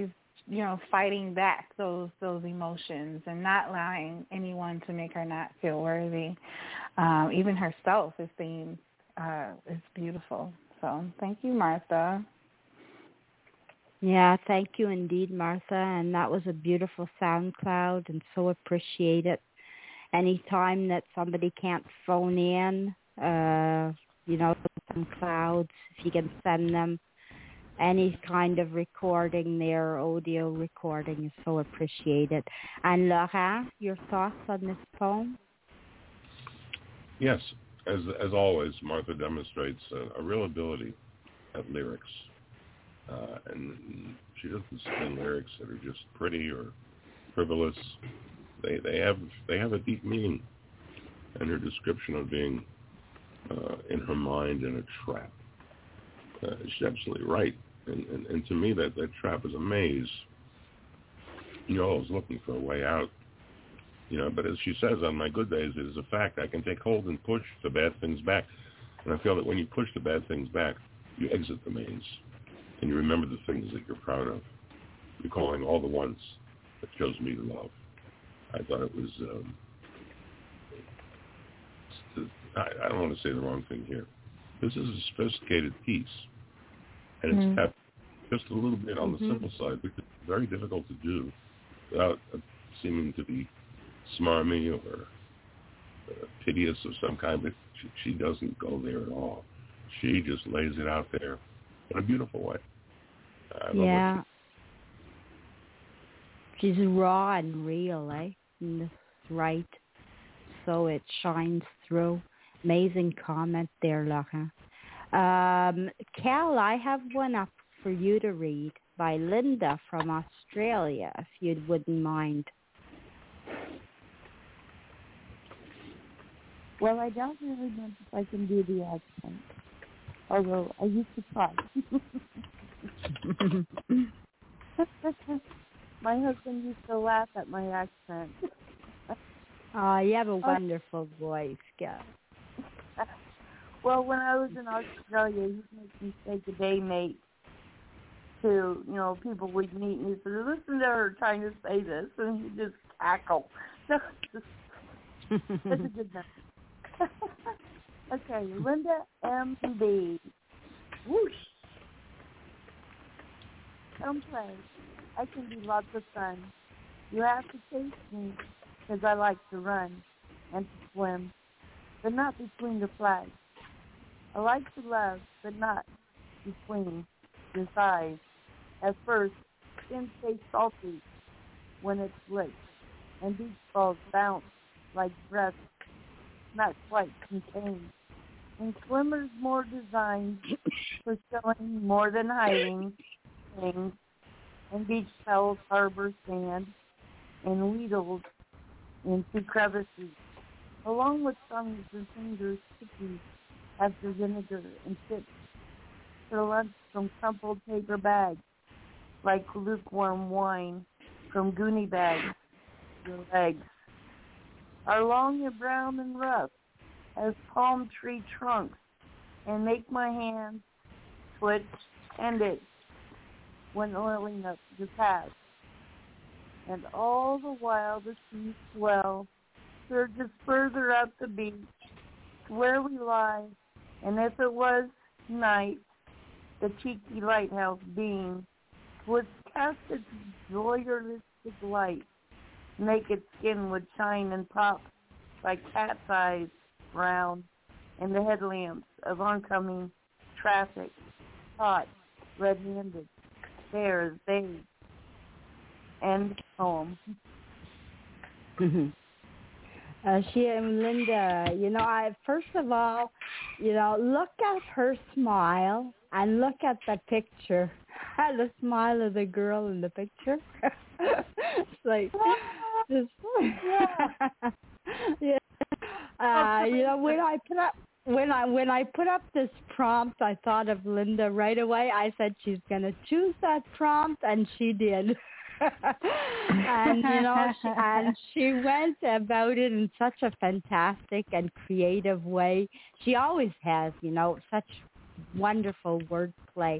you know, fighting back those those emotions and not allowing anyone to make her not feel worthy. Um, even herself is being uh, is beautiful. So thank you, Martha. Yeah, thank you indeed, Martha. And that was a beautiful SoundCloud, and so appreciate it. Anytime that somebody can't phone in, uh, you know, SoundClouds, if you can send them any kind of recording there, audio recording, is so appreciated. And Laurent, your thoughts on this poem? Yes, as as always, Martha demonstrates a, a real ability at lyrics. Uh, and she doesn't spin lyrics that are just pretty or frivolous. They they have they have a deep meaning. And her description of being uh, in her mind in a trap, uh, she's absolutely right. And, and and to me, that that trap is a maze. You're always looking for a way out. You know, but as she says, on my good days, it is a fact I can take hold and push the bad things back. And I feel that when you push the bad things back, you exit the maze. And you remember the things that you're proud of, recalling all the ones that chose me to love. I thought it was, um, I, I don't want to say the wrong thing here. This is a sophisticated piece, and it's mm-hmm. kept just a little bit on the mm-hmm. simple side, which is very difficult to do without uh, seeming to be smarmy or uh, piteous of some kind, but she, she doesn't go there at all. She just lays it out there in a beautiful way. I yeah. She's raw and real, eh? And this is right. So it shines through. Amazing comment there, Laura. Um, Cal, I have one up for you to read by Linda from Australia, if you wouldn't mind. Well, I don't really know if I can do the accent, although I used to try. My husband used to laugh at my accent. Oh, you have a wonderful voice, Gal. Well, when I was in Australia, he made me say good day, mate, to, you know, people we'd meet, and he said, listen to her trying to say this, and he just cackle. That's a good number. Okay, Linda M B. Whoosh. Come play. I can be lots of fun. You have to chase me, because I like to run and to swim, but not between the flags. I like to love, but not between your thighs. At first, skin stays salty when it's licked, and beach balls bounce like breasts not quite contained. And swimmers more designed for showing more than hiding things, and beach towels harbor sand and wheedles into crevices, along with tongues and fingers sticky after vinegar and chips for lunch from crumpled paper bags, like lukewarm wine from goonie bags. Your legs are long and brown and rough as palm tree trunks, and make my hands twitch and itch when oiling up the path. And all the while the sea swell surges further up the beach to where we lie, and if it was night, the cheeky lighthouse beam would cast its joyous light. Naked skin would shine and pop like cat's eyes round in the headlamps of oncoming traffic, caught red-handed, fair as they. End poem. uh, she and Linda, you know, I first of all, you know, look at her smile and look at the picture. The smile of the girl in the picture. It's like, just, yeah. Uh, you know, when I put up when I when I put up this prompt, I thought of Linda right away. I said she's gonna choose that prompt, and she did. And you know, she, and she went about it in such a fantastic and creative way. She always has, you know, such wonderful wordplay.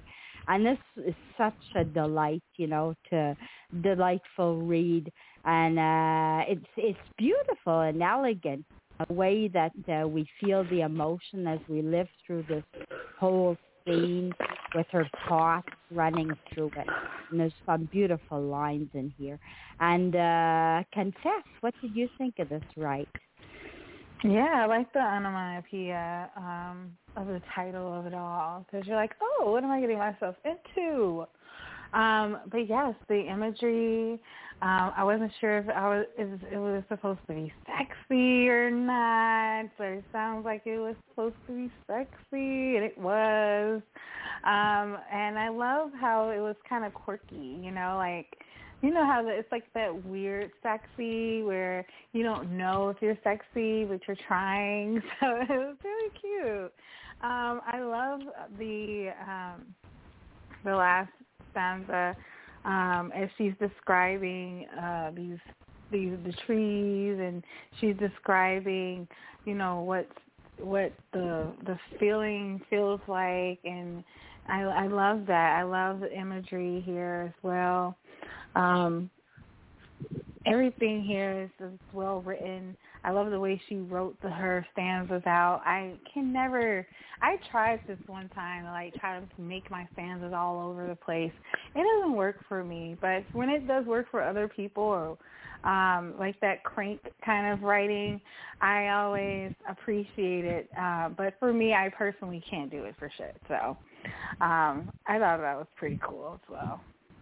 And this is such a delight, you know, to delightful read. And uh, it's it's beautiful and elegant, a way that uh, we feel the emotion as we live through this whole scene with her thoughts running through it. And there's some beautiful lines in here. And uh, Confess, what did you think of this right? Yeah, I like the onomatopoeia um, of the title of it all, because you're like, oh, what am I getting myself into? Um, but yes, the imagery, um, I wasn't sure if I was if it was supposed to be sexy or not. So it sounds like it was supposed to be sexy, and it was. Um, and I love how it was kind of quirky, you know, like, you know how the, it's like that weird sexy where you don't know if you're sexy, but you're trying. So it was really cute. Um, I love the um, the last stanza um, as she's describing uh, these these the trees, and she's describing, you know, what what the the feeling feels like, and I, I love that. I love the imagery here as well. Um, everything here is, is well written. I love the way she wrote the, her stanzas out. I can never, I tried this one time to like try to make my stanzas all over the place. It doesn't work for me, but when it does work for other people, or um, like that crank kind of writing, I always appreciate it. Uh, but for me, I personally can't do it for shit. So um, I thought that was pretty cool as well.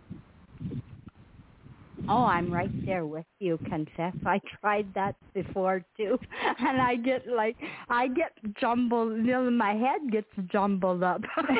Oh, I'm right there with you, Confess. I tried that before, too. And I get, like, I get jumbled, you know, my head gets jumbled up.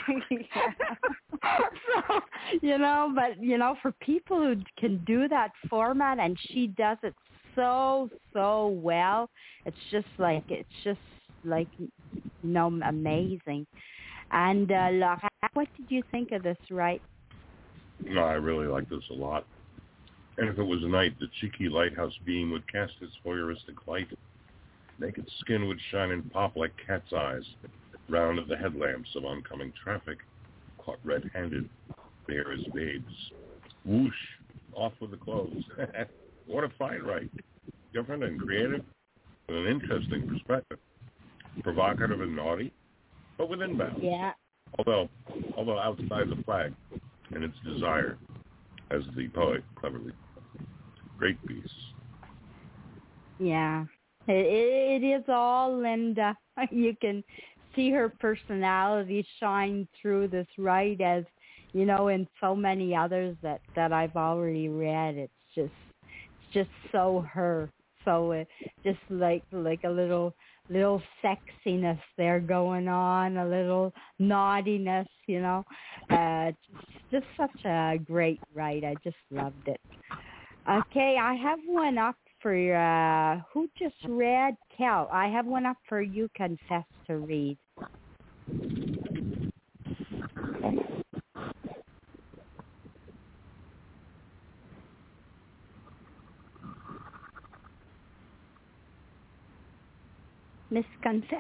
So, you know, but, you know, for people who can do that format, and she does it so, so well, it's just like, it's just like, you know, amazing. And, uh, Laura, what did you think of this, right? No, I really like this a lot. And if it was a night, the cheeky lighthouse beam would cast its voyeuristic light. Naked skin would shine and pop like cat's eyes round at the headlamps of oncoming traffic, caught red-handed, bare as babes. Whoosh, off with the clothes. What a fine right. Different and creative, with an interesting perspective. Provocative and naughty, but within bounds. Yeah. Although, although outside the flag and its desire, as the poet cleverly. Great piece. Yeah, it, it is all Linda. You can see her personality shine through this, right? As you know, in so many others that, that I've already read, it's just it's just so her. So it just like like a little little sexiness there going on, a little naughtiness, you know. Uh, just, just such a great write. I just loved it. Okay, I have one up for uh, who just read? Cal. I have one up for you, Confess, to read. Miss Confess.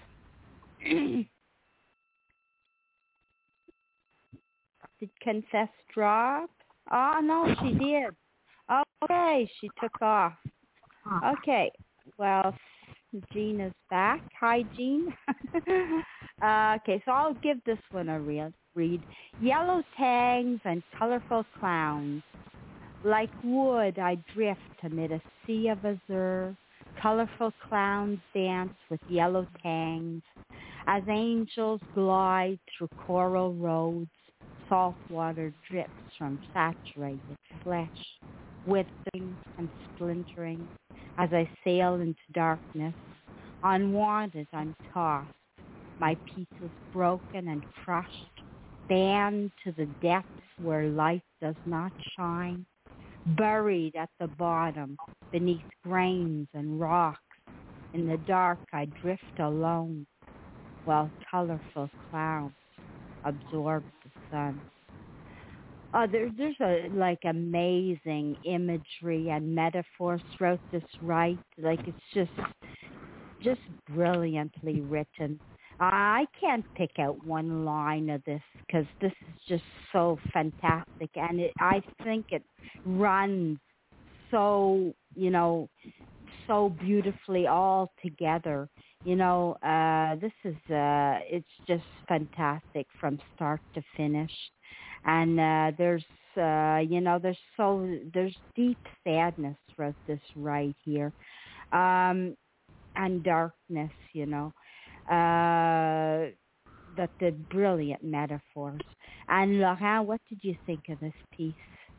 Did Confess drop? Oh, no, she did. Okay, she took off. Okay, well, Jean is back. Hi, Jean. uh, okay, so I'll give this one a real read. Yellow tangs and colorful clowns. Like wood, I drift amid a sea of azure. Colorful clowns dance with yellow tangs. As angels glide through coral roads, salt water drips from saturated flesh, withering and splintering. As I sail into darkness, unwanted I'm tossed, my pieces broken and crushed, banned to the depths where light does not shine, buried at the bottom beneath grains and rocks. In the dark I drift alone, while colorful clouds absorb the sun. Oh, there, there's a like amazing imagery and metaphors throughout this, right? Like it's just, just brilliantly written. I can't pick out one line of this because this is just so fantastic, and it, I think it runs so, you know, so beautifully all together. You know, uh, this is, uh, it's just fantastic from start to finish. And uh, there's, uh, you know, there's so, there's deep sadness throughout this right here. Um, and darkness, you know. Uh, that the brilliant metaphors. And Laurent, what did you think of this piece?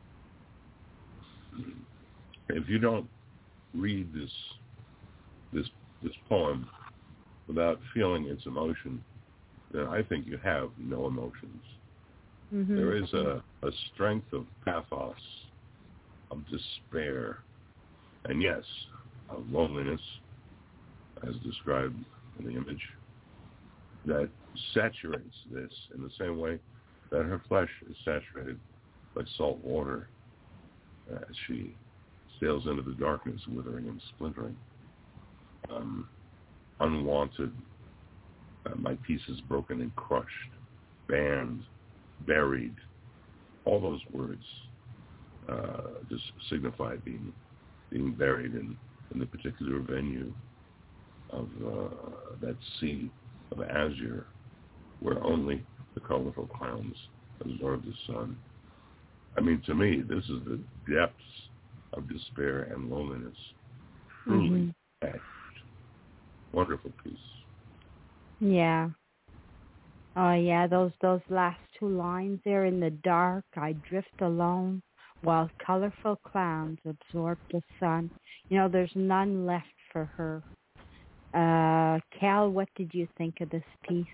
If you don't read this this this poem without feeling its emotion, then I think you have no emotions. Mm-hmm. There is a, a strength of pathos, of despair, and yes, of loneliness, as described in the image, that saturates this in the same way that her flesh is saturated by salt water as she sails into the darkness, withering and splintering. Um, unwanted, uh, my pieces broken and crushed, banned, buried. All those words uh, just signify being being buried in, in the particular venue of uh, that sea of azure where only the colorful clouds absorb the sun. I mean, to me, this is the depths of despair and loneliness. Truly mm-hmm. etched. Wonderful piece. Yeah. Oh, yeah, those those last two lines there. In the dark, I drift alone while colorful clouds absorb the sun. You know, there's none left for her. Uh, Cal, what did you think of this piece?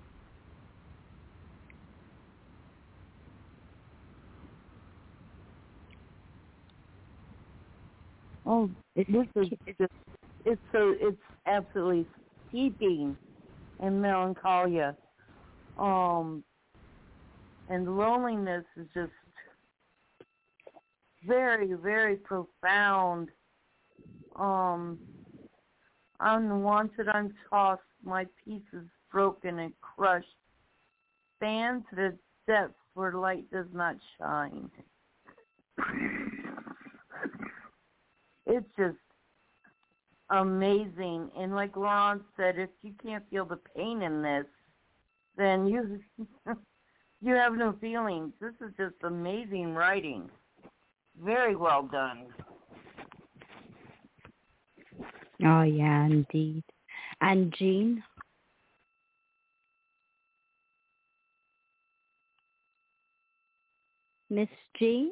Oh, this is just, it's so, it's absolutely steeping in melancholia. Um, and loneliness is just very, very profound. Um, unwanted, I'm tossed, my pieces broken and crushed, stand to the depths where light does not shine. It's just amazing. And like Laurent said, if you can't feel the pain in this, then you you have no feelings. This is just amazing writing. Very well done. Oh, yeah, indeed. And Jean? Miss Jean?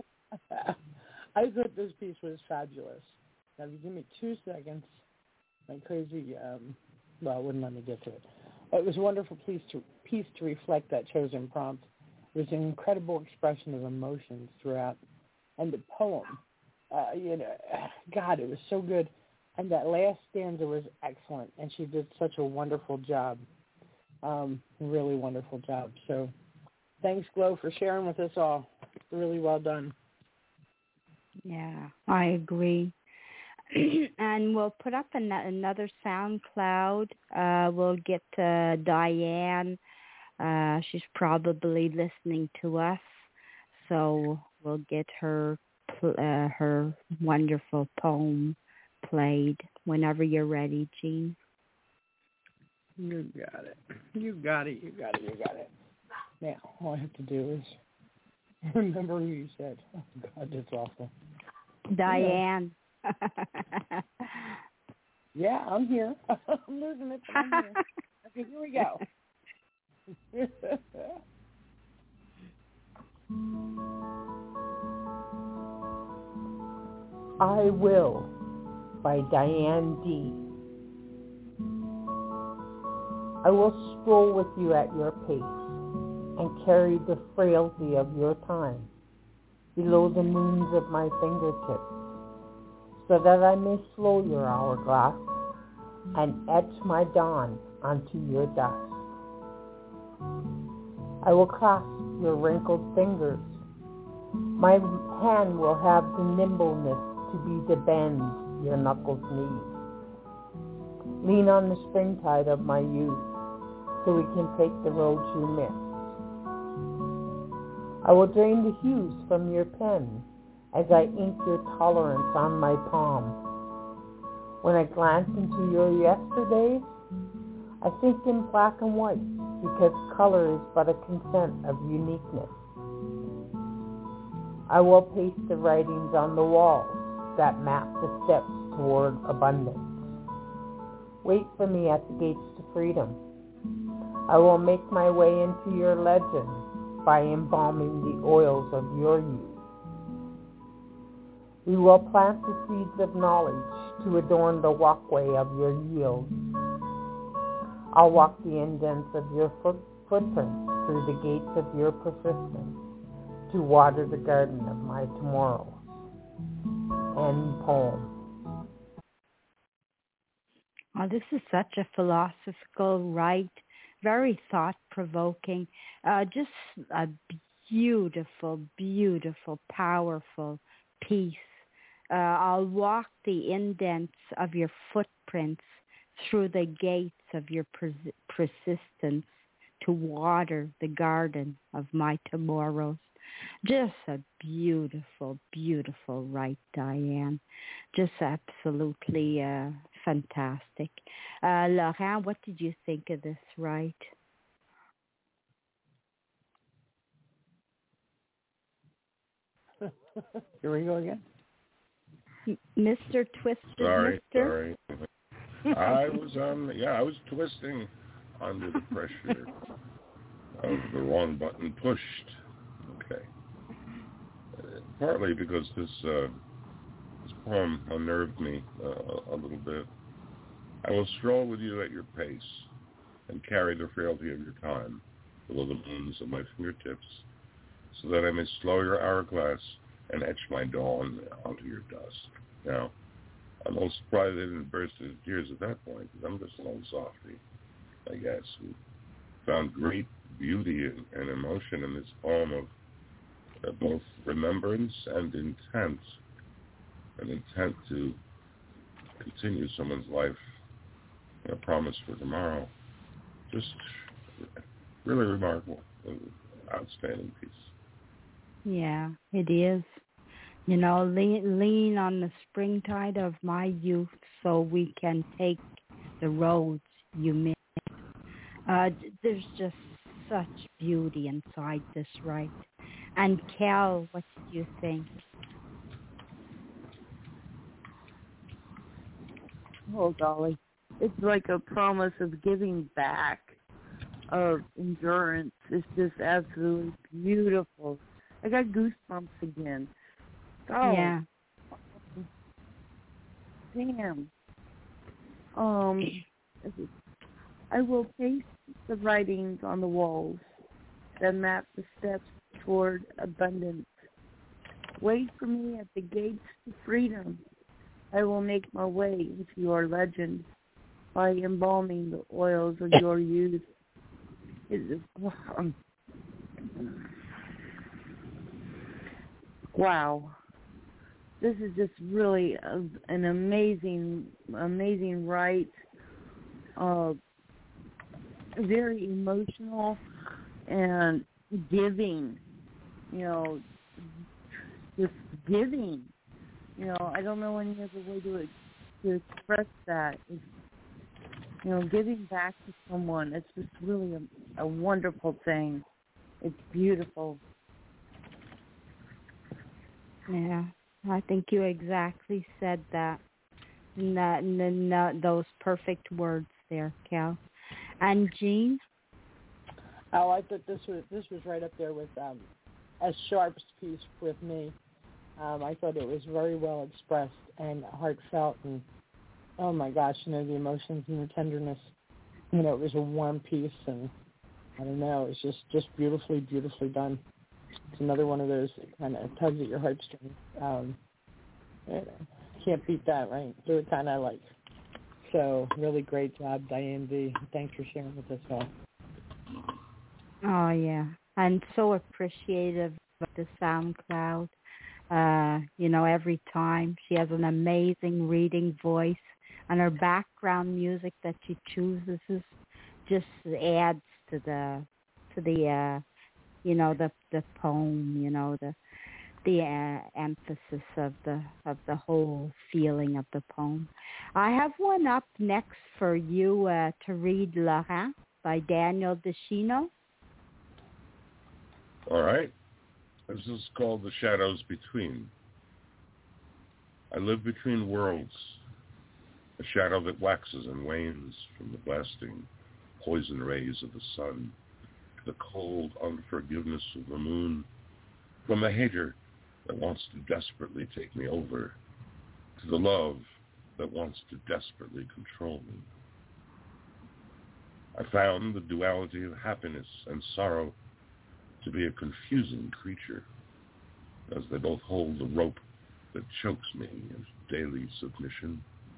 I thought this piece was fabulous. Now, if you give me two seconds, my crazy, um, well, it wouldn't let me get to it. It was a wonderful piece to, piece to reflect that chosen prompt. It was an incredible expression of emotions throughout. And the poem, uh, you know, God, it was so good. And that last stanza was excellent, and she did such a wonderful job, um, really wonderful job. So thanks, Glo, for sharing with us all. Really well done. Yeah, I agree. And we'll put up an- another SoundCloud. Uh, we'll get uh, Diane. Uh, she's probably listening to us, so we'll get her uh, her wonderful poem played whenever you're ready, Jean. You got it. You got it. You got it. You got it. Now, all I have to do is remember who you said. Oh, God, that's awful. Diane. Yeah, I'm here. I'm losing it, but I'm here. Okay, here we go. I Will by Diane D. I will stroll with you at your pace and carry the frailty of your time below the moons of my fingertips, so that I may slow your hourglass and etch my dawn onto your dust. I will clasp your wrinkled fingers. My hand will have the nimbleness to be the bend your knuckles need. Lean on the springtide of my youth so we can take the roads you miss. I will drain the hues from your pen as I ink your tolerance on my palm. When I glance into your yesterdays, I think in black and white because color is but a consent of uniqueness. I will paste the writings on the walls that map the steps toward abundance. Wait for me at the gates to freedom. I will make my way into your legend by embalming the oils of your youth. We will plant the seeds of knowledge to adorn the walkway of your yield. I'll walk the indents of your foot, footprints through the gates of your persistence to water the garden of my tomorrows. End poem. Oh, this is such a philosophical, right, very thought-provoking, uh, just a beautiful, beautiful, powerful piece. Uh, I'll walk the indents of your footprints through the gates of your pers- persistence to water the garden of my tomorrows. Just a beautiful, beautiful right, Diane. Just absolutely uh, fantastic. Uh, Laurent, what did you think of this right? Here we go again. Mister Twisted, Sorry, Mister sorry. I was um yeah, I was twisting under the pressure of the wrong button pushed. Okay. Uh, partly because this uh, this poem unnerved me uh, a little bit. I will stroll with you at your pace and carry the frailty of your time below the moons of my fingertips, so that I may slow your hourglass and etch my dawn onto your dusk. Now, I'm a little surprised they didn't burst into tears at that point, because I'm just an old softy, I guess, who found great beauty and, and emotion in this poem of uh, both remembrance and intent, an intent to continue someone's life, a promise for tomorrow. Just really remarkable, outstanding piece. Yeah, it is. You know, lean, lean on the springtide of my youth so we can take the roads you missed. Uh, there's just such beauty inside this, right? And Cal, what did you think? Oh, golly. It's like a promise of giving back, of endurance. It's just absolutely beautiful. I got goosebumps again. Oh, yeah. Damn. Um, I will paste the writings on the walls that map the steps toward abundance. Wait for me at the gates to freedom. I will make my way into your legend by embalming the oils of your youth. It is, um, wow. This is just really a, an amazing, amazing write. Uh, very emotional and giving. You know, just giving. You know, I don't know any other way to to express that. It's, you know, giving back to someone. It's just really a, a wonderful thing. It's beautiful. Yeah, I think you exactly said that. In that, in that, those perfect words there, Cal. And Jean? Oh, I thought this was this was right up there with um, as Sharp's piece with me. Um, I thought it was very well expressed and heartfelt, and oh my gosh, you know, the emotions and the tenderness. You know, it was a warm piece, and I don't know, it was just, just beautifully, beautifully done. It's another one of those that kind of tugs at your heartstrings. Um, you know, can't beat that, right? Do it kind of like. So, really great job, Diane V. Thanks for sharing with us all. Oh, yeah. I'm so appreciative of the SoundCloud. Uh, you know, every time. She has an amazing reading voice, and her background music that she chooses is just adds to the to the uh, you know the the poem, you know the the uh, emphasis of the of the whole feeling of the poem. I have one up next for you uh, to read, Laurent, by Daniel Deschino. All right. This is called The Shadows Between. I live between worlds, a shadow that waxes and wanes from the blasting poison rays of the sun, to the cold unforgiveness of the moon, from the hater that wants to desperately take me over, to the love that wants to desperately control me. I found the duality of happiness and sorrow to be a confusing creature, as they both hold the rope that chokes me in daily submission.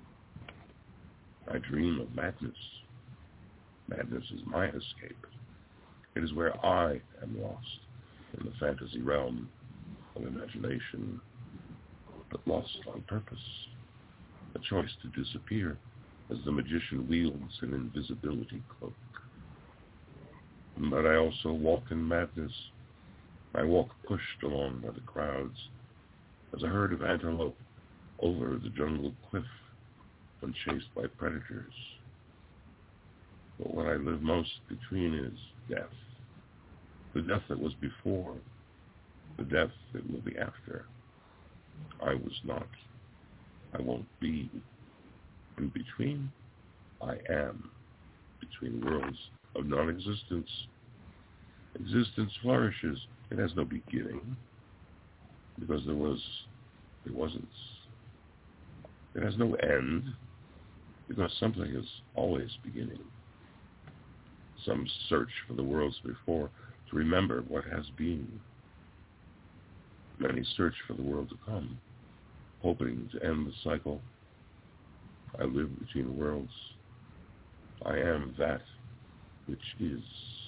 I dream of madness. Madness is my escape. It is where I am lost in the fantasy realm of imagination, but lost on purpose. A choice to disappear as the magician wields an invisibility cloak. But I also walk in madness. I walk pushed along by the crowds as a herd of antelope over the jungle cliff when chased by predators. But what I live most between is death. The death that was before, the death that will be after. I was not. I won't be. In between, I am. Between worlds of non-existence. Existence flourishes. It has no beginning, because there was, there wasn't. It has no end, because something is always beginning. Some search for the worlds before to remember what has been. Many search for the world to come, hoping to end the cycle. I live between worlds. I am that which is.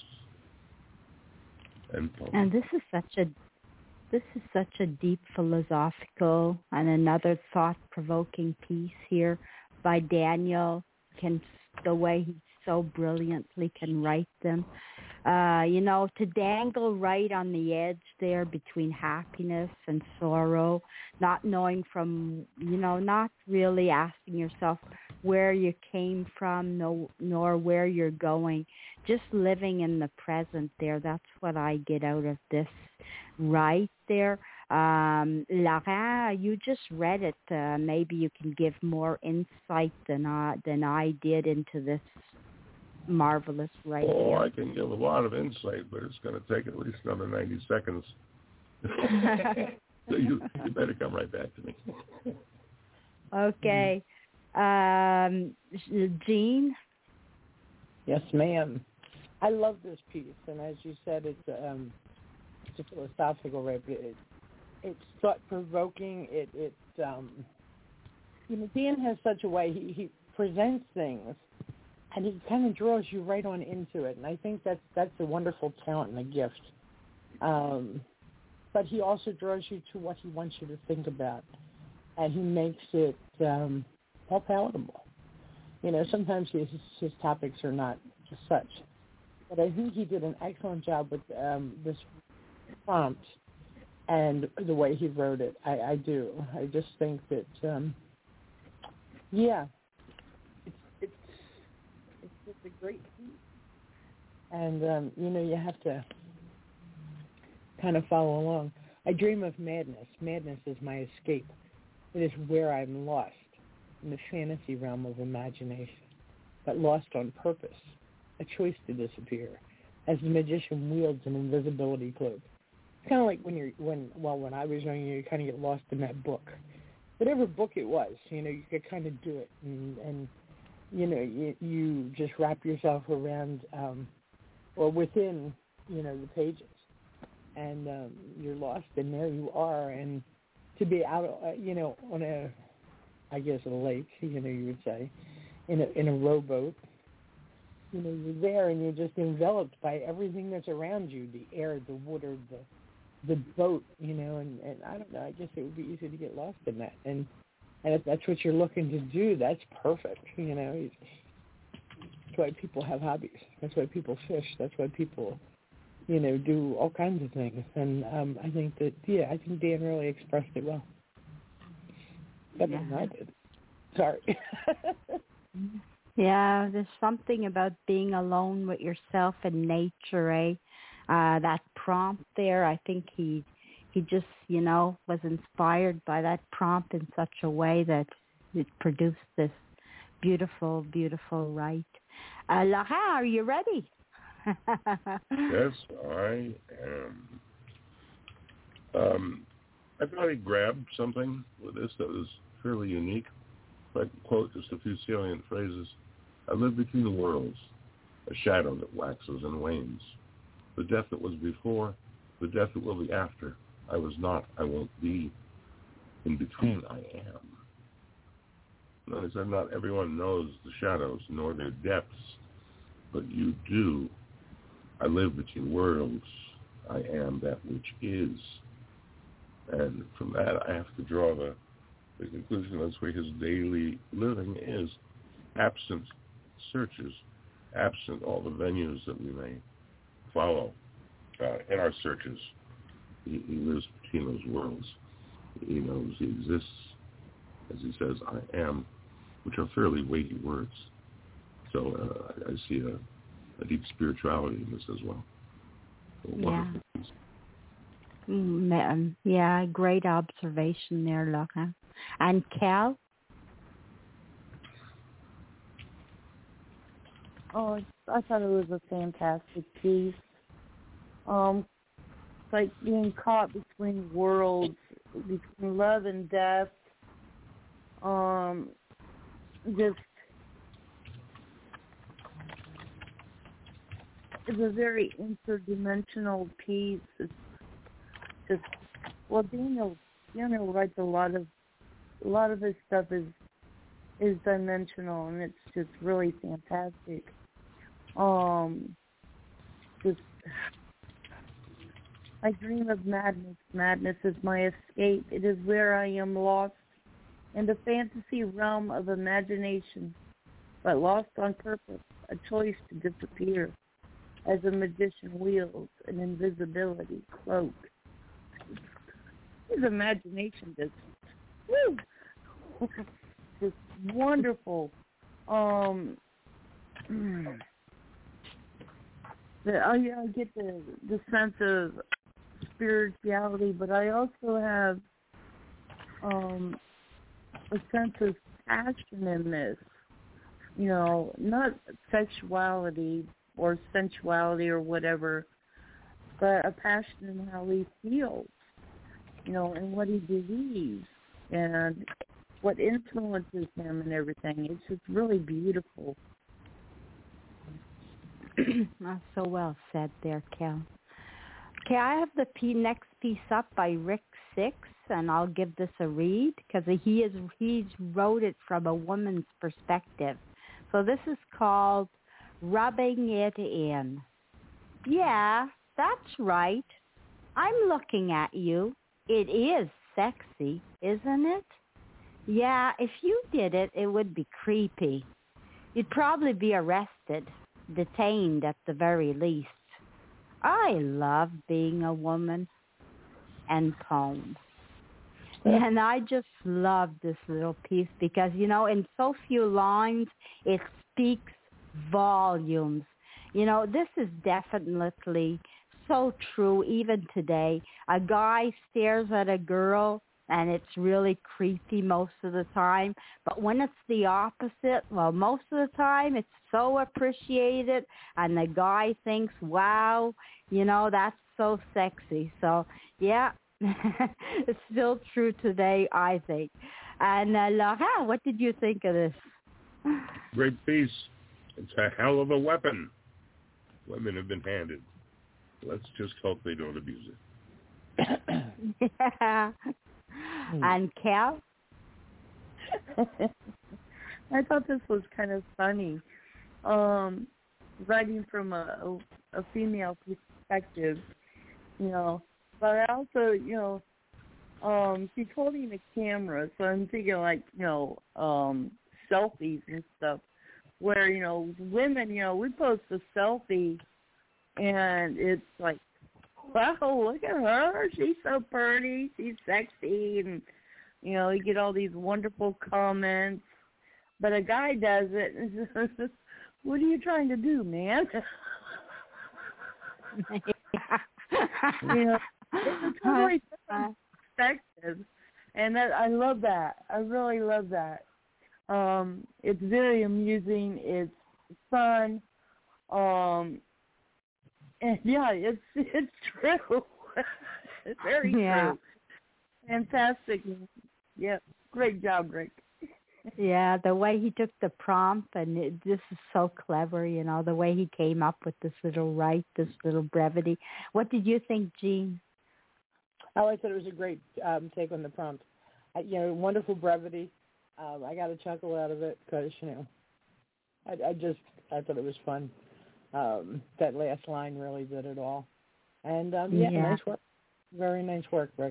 End poem. And this is such a this is such a deep philosophical and another thought-provoking piece here by Daniel. Can the way he so brilliantly can write them. Uh, you know, to dangle right on the edge there between happiness and sorrow, not knowing from, you know, not really asking yourself where you came from, no, nor where you're going, just living in the present there. That's what I get out of this right there. Um, Laurent, you just read it. Uh, maybe you can give more insight than I, than I did into this marvelous writing. Oh, I can give a lot of insight, but it's going to take at least another ninety seconds. So you, you better come right back to me. Okay. Um, Jean? Yes, ma'am. I love this piece, and as you said, it's um, it's a philosophical, right? But it, it's thought-provoking. It, it um, you know, Dan has such a way he, he presents things, and he kind of draws you right on into it. And I think that's that's a wonderful talent and a gift. Um, but he also draws you to what he wants you to think about, and he makes it um, more palatable. You know, sometimes his, his topics are not such. But I think he did an excellent job with um, this prompt and the way he wrote it. I, I do. I just think that, um, yeah, it's it's it's just a great piece. And um, you know, you have to kind of follow along. I dream of madness. Madness is my escape. It is where I'm lost in the fantasy realm of imagination, but lost on purpose. A choice to disappear, as the magician wields an invisibility cloak. It's kind of like when you're when well when I was young, you kind of get lost in that book, whatever book it was. You know, you could kind of do it, and, and you know, you, you just wrap yourself around um, or within, you know, the pages, and um, you're lost, and there you are. And to be out, uh, you know, on a, I guess a lake, you know, you would say, in a in a rowboat. You know, you're there and you're just enveloped by everything that's around you, the air, the water, the the boat, you know, and, and I don't know, I guess it would be easy to get lost in that. And and if that's what you're looking to do, that's perfect, you know. You why people have hobbies. That's why people fish. That's why people, you know, do all kinds of things. And um, I think that, yeah, I think Dan really expressed it well. Better yeah. than I did. Sorry. Yeah, there's something about being alone with yourself and nature, eh? Uh, that prompt there, I think he he just, you know, was inspired by that prompt in such a way that it produced this beautiful, beautiful write. Uh, Laurent, are you ready? Yes, I am. Um, I thought I'd grab something with this that was fairly unique. If I could quote just a few salient phrases. I live between the worlds, a shadow that waxes and wanes. The death that was before, the death that will be after. I was not, I won't be. In between, I am. Notice that not everyone knows the shadows nor their depths, but you do. I live between worlds. I am that which is. And from that, I have to draw the, the conclusion that's where his daily living is, absent searches, absent all the venues that we may follow uh, in our searches. He, he lives between those worlds. He knows he exists, as he says, I am, which are fairly weighty words. So uh, I see a, a deep spirituality in this as well. A wonderful Yeah. piece. Mm, yeah, great observation there, Laurent. And Cal? Oh, I thought it was a fantastic piece. Um, it's like being caught between worlds, between love and death. Um, just it's a very interdimensional piece. It's just well, Daniel Daniel writes a lot of a lot of his stuff is is dimensional, and it's just really fantastic. Um, just I dream of madness. Madness is my escape. It is where I am lost in the fantasy realm of imagination, but lost on purpose, a choice to disappear, as a magician wields an invisibility cloak. His imagination just, woo, just wonderful. Um, the, I, I get the the sense of spirituality, but I also have um, a sense of passion in this. You know, not sexuality or sensuality or whatever, but a passion in how he feels, you know, and what he believes and what influences him and everything. It's just really beautiful. That's so well said there, Cal. Okay, I have the P next piece up by Rick Six, and I'll give this a read because he is he's wrote it from a woman's perspective. So this is called Rubbing It In. Yeah, that's right. I'm looking at you. It is sexy, isn't it? Yeah, if you did it, it would be creepy. You'd probably be arrested, detained at the very least. I love being a woman. End poem. And I just love this little piece because, you know, in so few lines, it speaks volumes. You know, this is definitely so true even today. A guy stares at a girl and it's really creepy most of the time. But when it's the opposite, well, most of the time it's so appreciated and the guy thinks, wow, you know, that's so sexy. So, yeah, it's still true today, I think. And uh, Laurent, what did you think of this? Great piece. It's a hell of a weapon women have been handed. Let's just hope they don't abuse it. Yeah. And Cal? I thought this was kind of funny. Um, writing from a, a, a female perspective, you know, but I also, you know, um, she's holding a camera, so I'm thinking like, you know, um, selfies and stuff. where, you know, women, you know, we post a selfie and it's like, wow, look at her. She's so pretty. She's sexy. And, you know, you get all these wonderful comments. But a guy does it. And says, what are you trying to do, man? You know, it's a totally different perspective. And that, I love that. I really love that. Um, it's very amusing. It's fun. Um, and yeah, it's it's true. It's very yeah. true. Fantastic. Yeah, great job, Rick. Yeah, the way he took the prompt, and it, this is so clever, you know, the way he came up with this little right, this little brevity. What did you think, Jean? Oh, I thought it was a great um, take on the prompt. I, you know, wonderful brevity. Um, I got a chuckle out of it because, you know, I, I just, I thought it was fun. Um, that last line really did it all. And, um, yeah, yeah, nice work. Very nice work, Rick.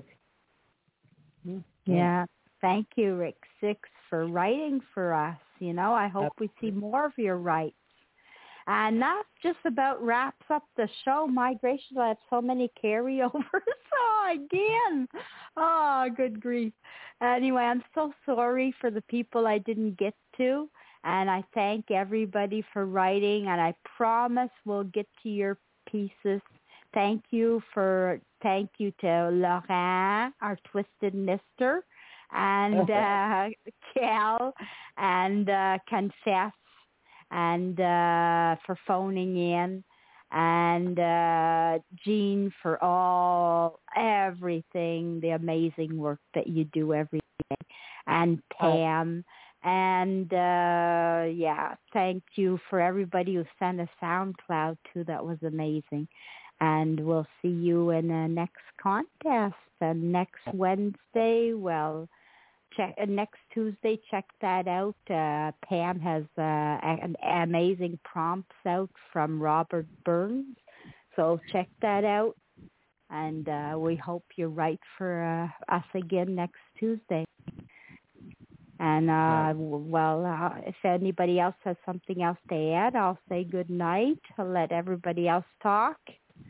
Mm-hmm. Yeah. Thank you, Rick Six, for writing for us. You know, I hope we see more of your writes. And that just about wraps up the show. My gracious, I have so many carryovers. Oh, again. Oh, good grief. Anyway, I'm so sorry for the people I didn't get to. And I thank everybody for writing. And I promise we'll get to your pieces. Thank you for, thank you to Laurent, our Twisted Mister, and uh, Cal, and uh, Confess, and uh, for phoning in, and uh, Jean for all, everything, the amazing work that you do every day, and Pam, and uh, yeah, thank you for everybody who sent a SoundCloud too. That was amazing. And we'll see you in the next contest. And next Wednesday, well, check uh, next Tuesday, check that out. Uh, Pam has uh, an amazing prompts out from Robert Burns. So check that out. And uh, we hope you're right for uh, us again next Tuesday. And, uh, well, uh, if anybody else has something else to add, I'll say good night. I'll let everybody else talk.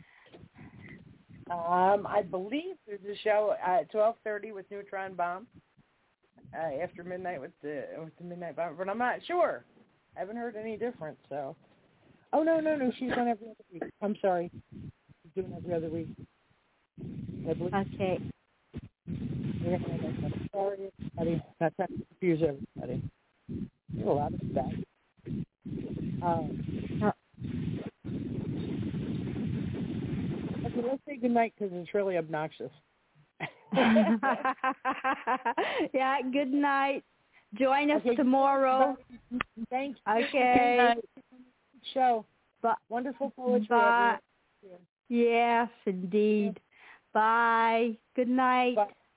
Um, I believe there's a show at twelve thirty with Neutron Bomb uh, after midnight with the with the Midnight Bomb, but I'm not sure. I haven't heard any different. So, oh no, no, no, she's on every other week. I'm sorry, she's doing every other week. Okay. Sorry, everybody. Not trying to confuse everybody. There's a lot of stuff. Um, uh, Okay, let's say goodnight because it's really obnoxious. Yeah, good night. Join us okay, tomorrow. Thank you. Okay. Show. But, Wonderful poetry. Bye. Yes, indeed. Bye. Good night. Bye.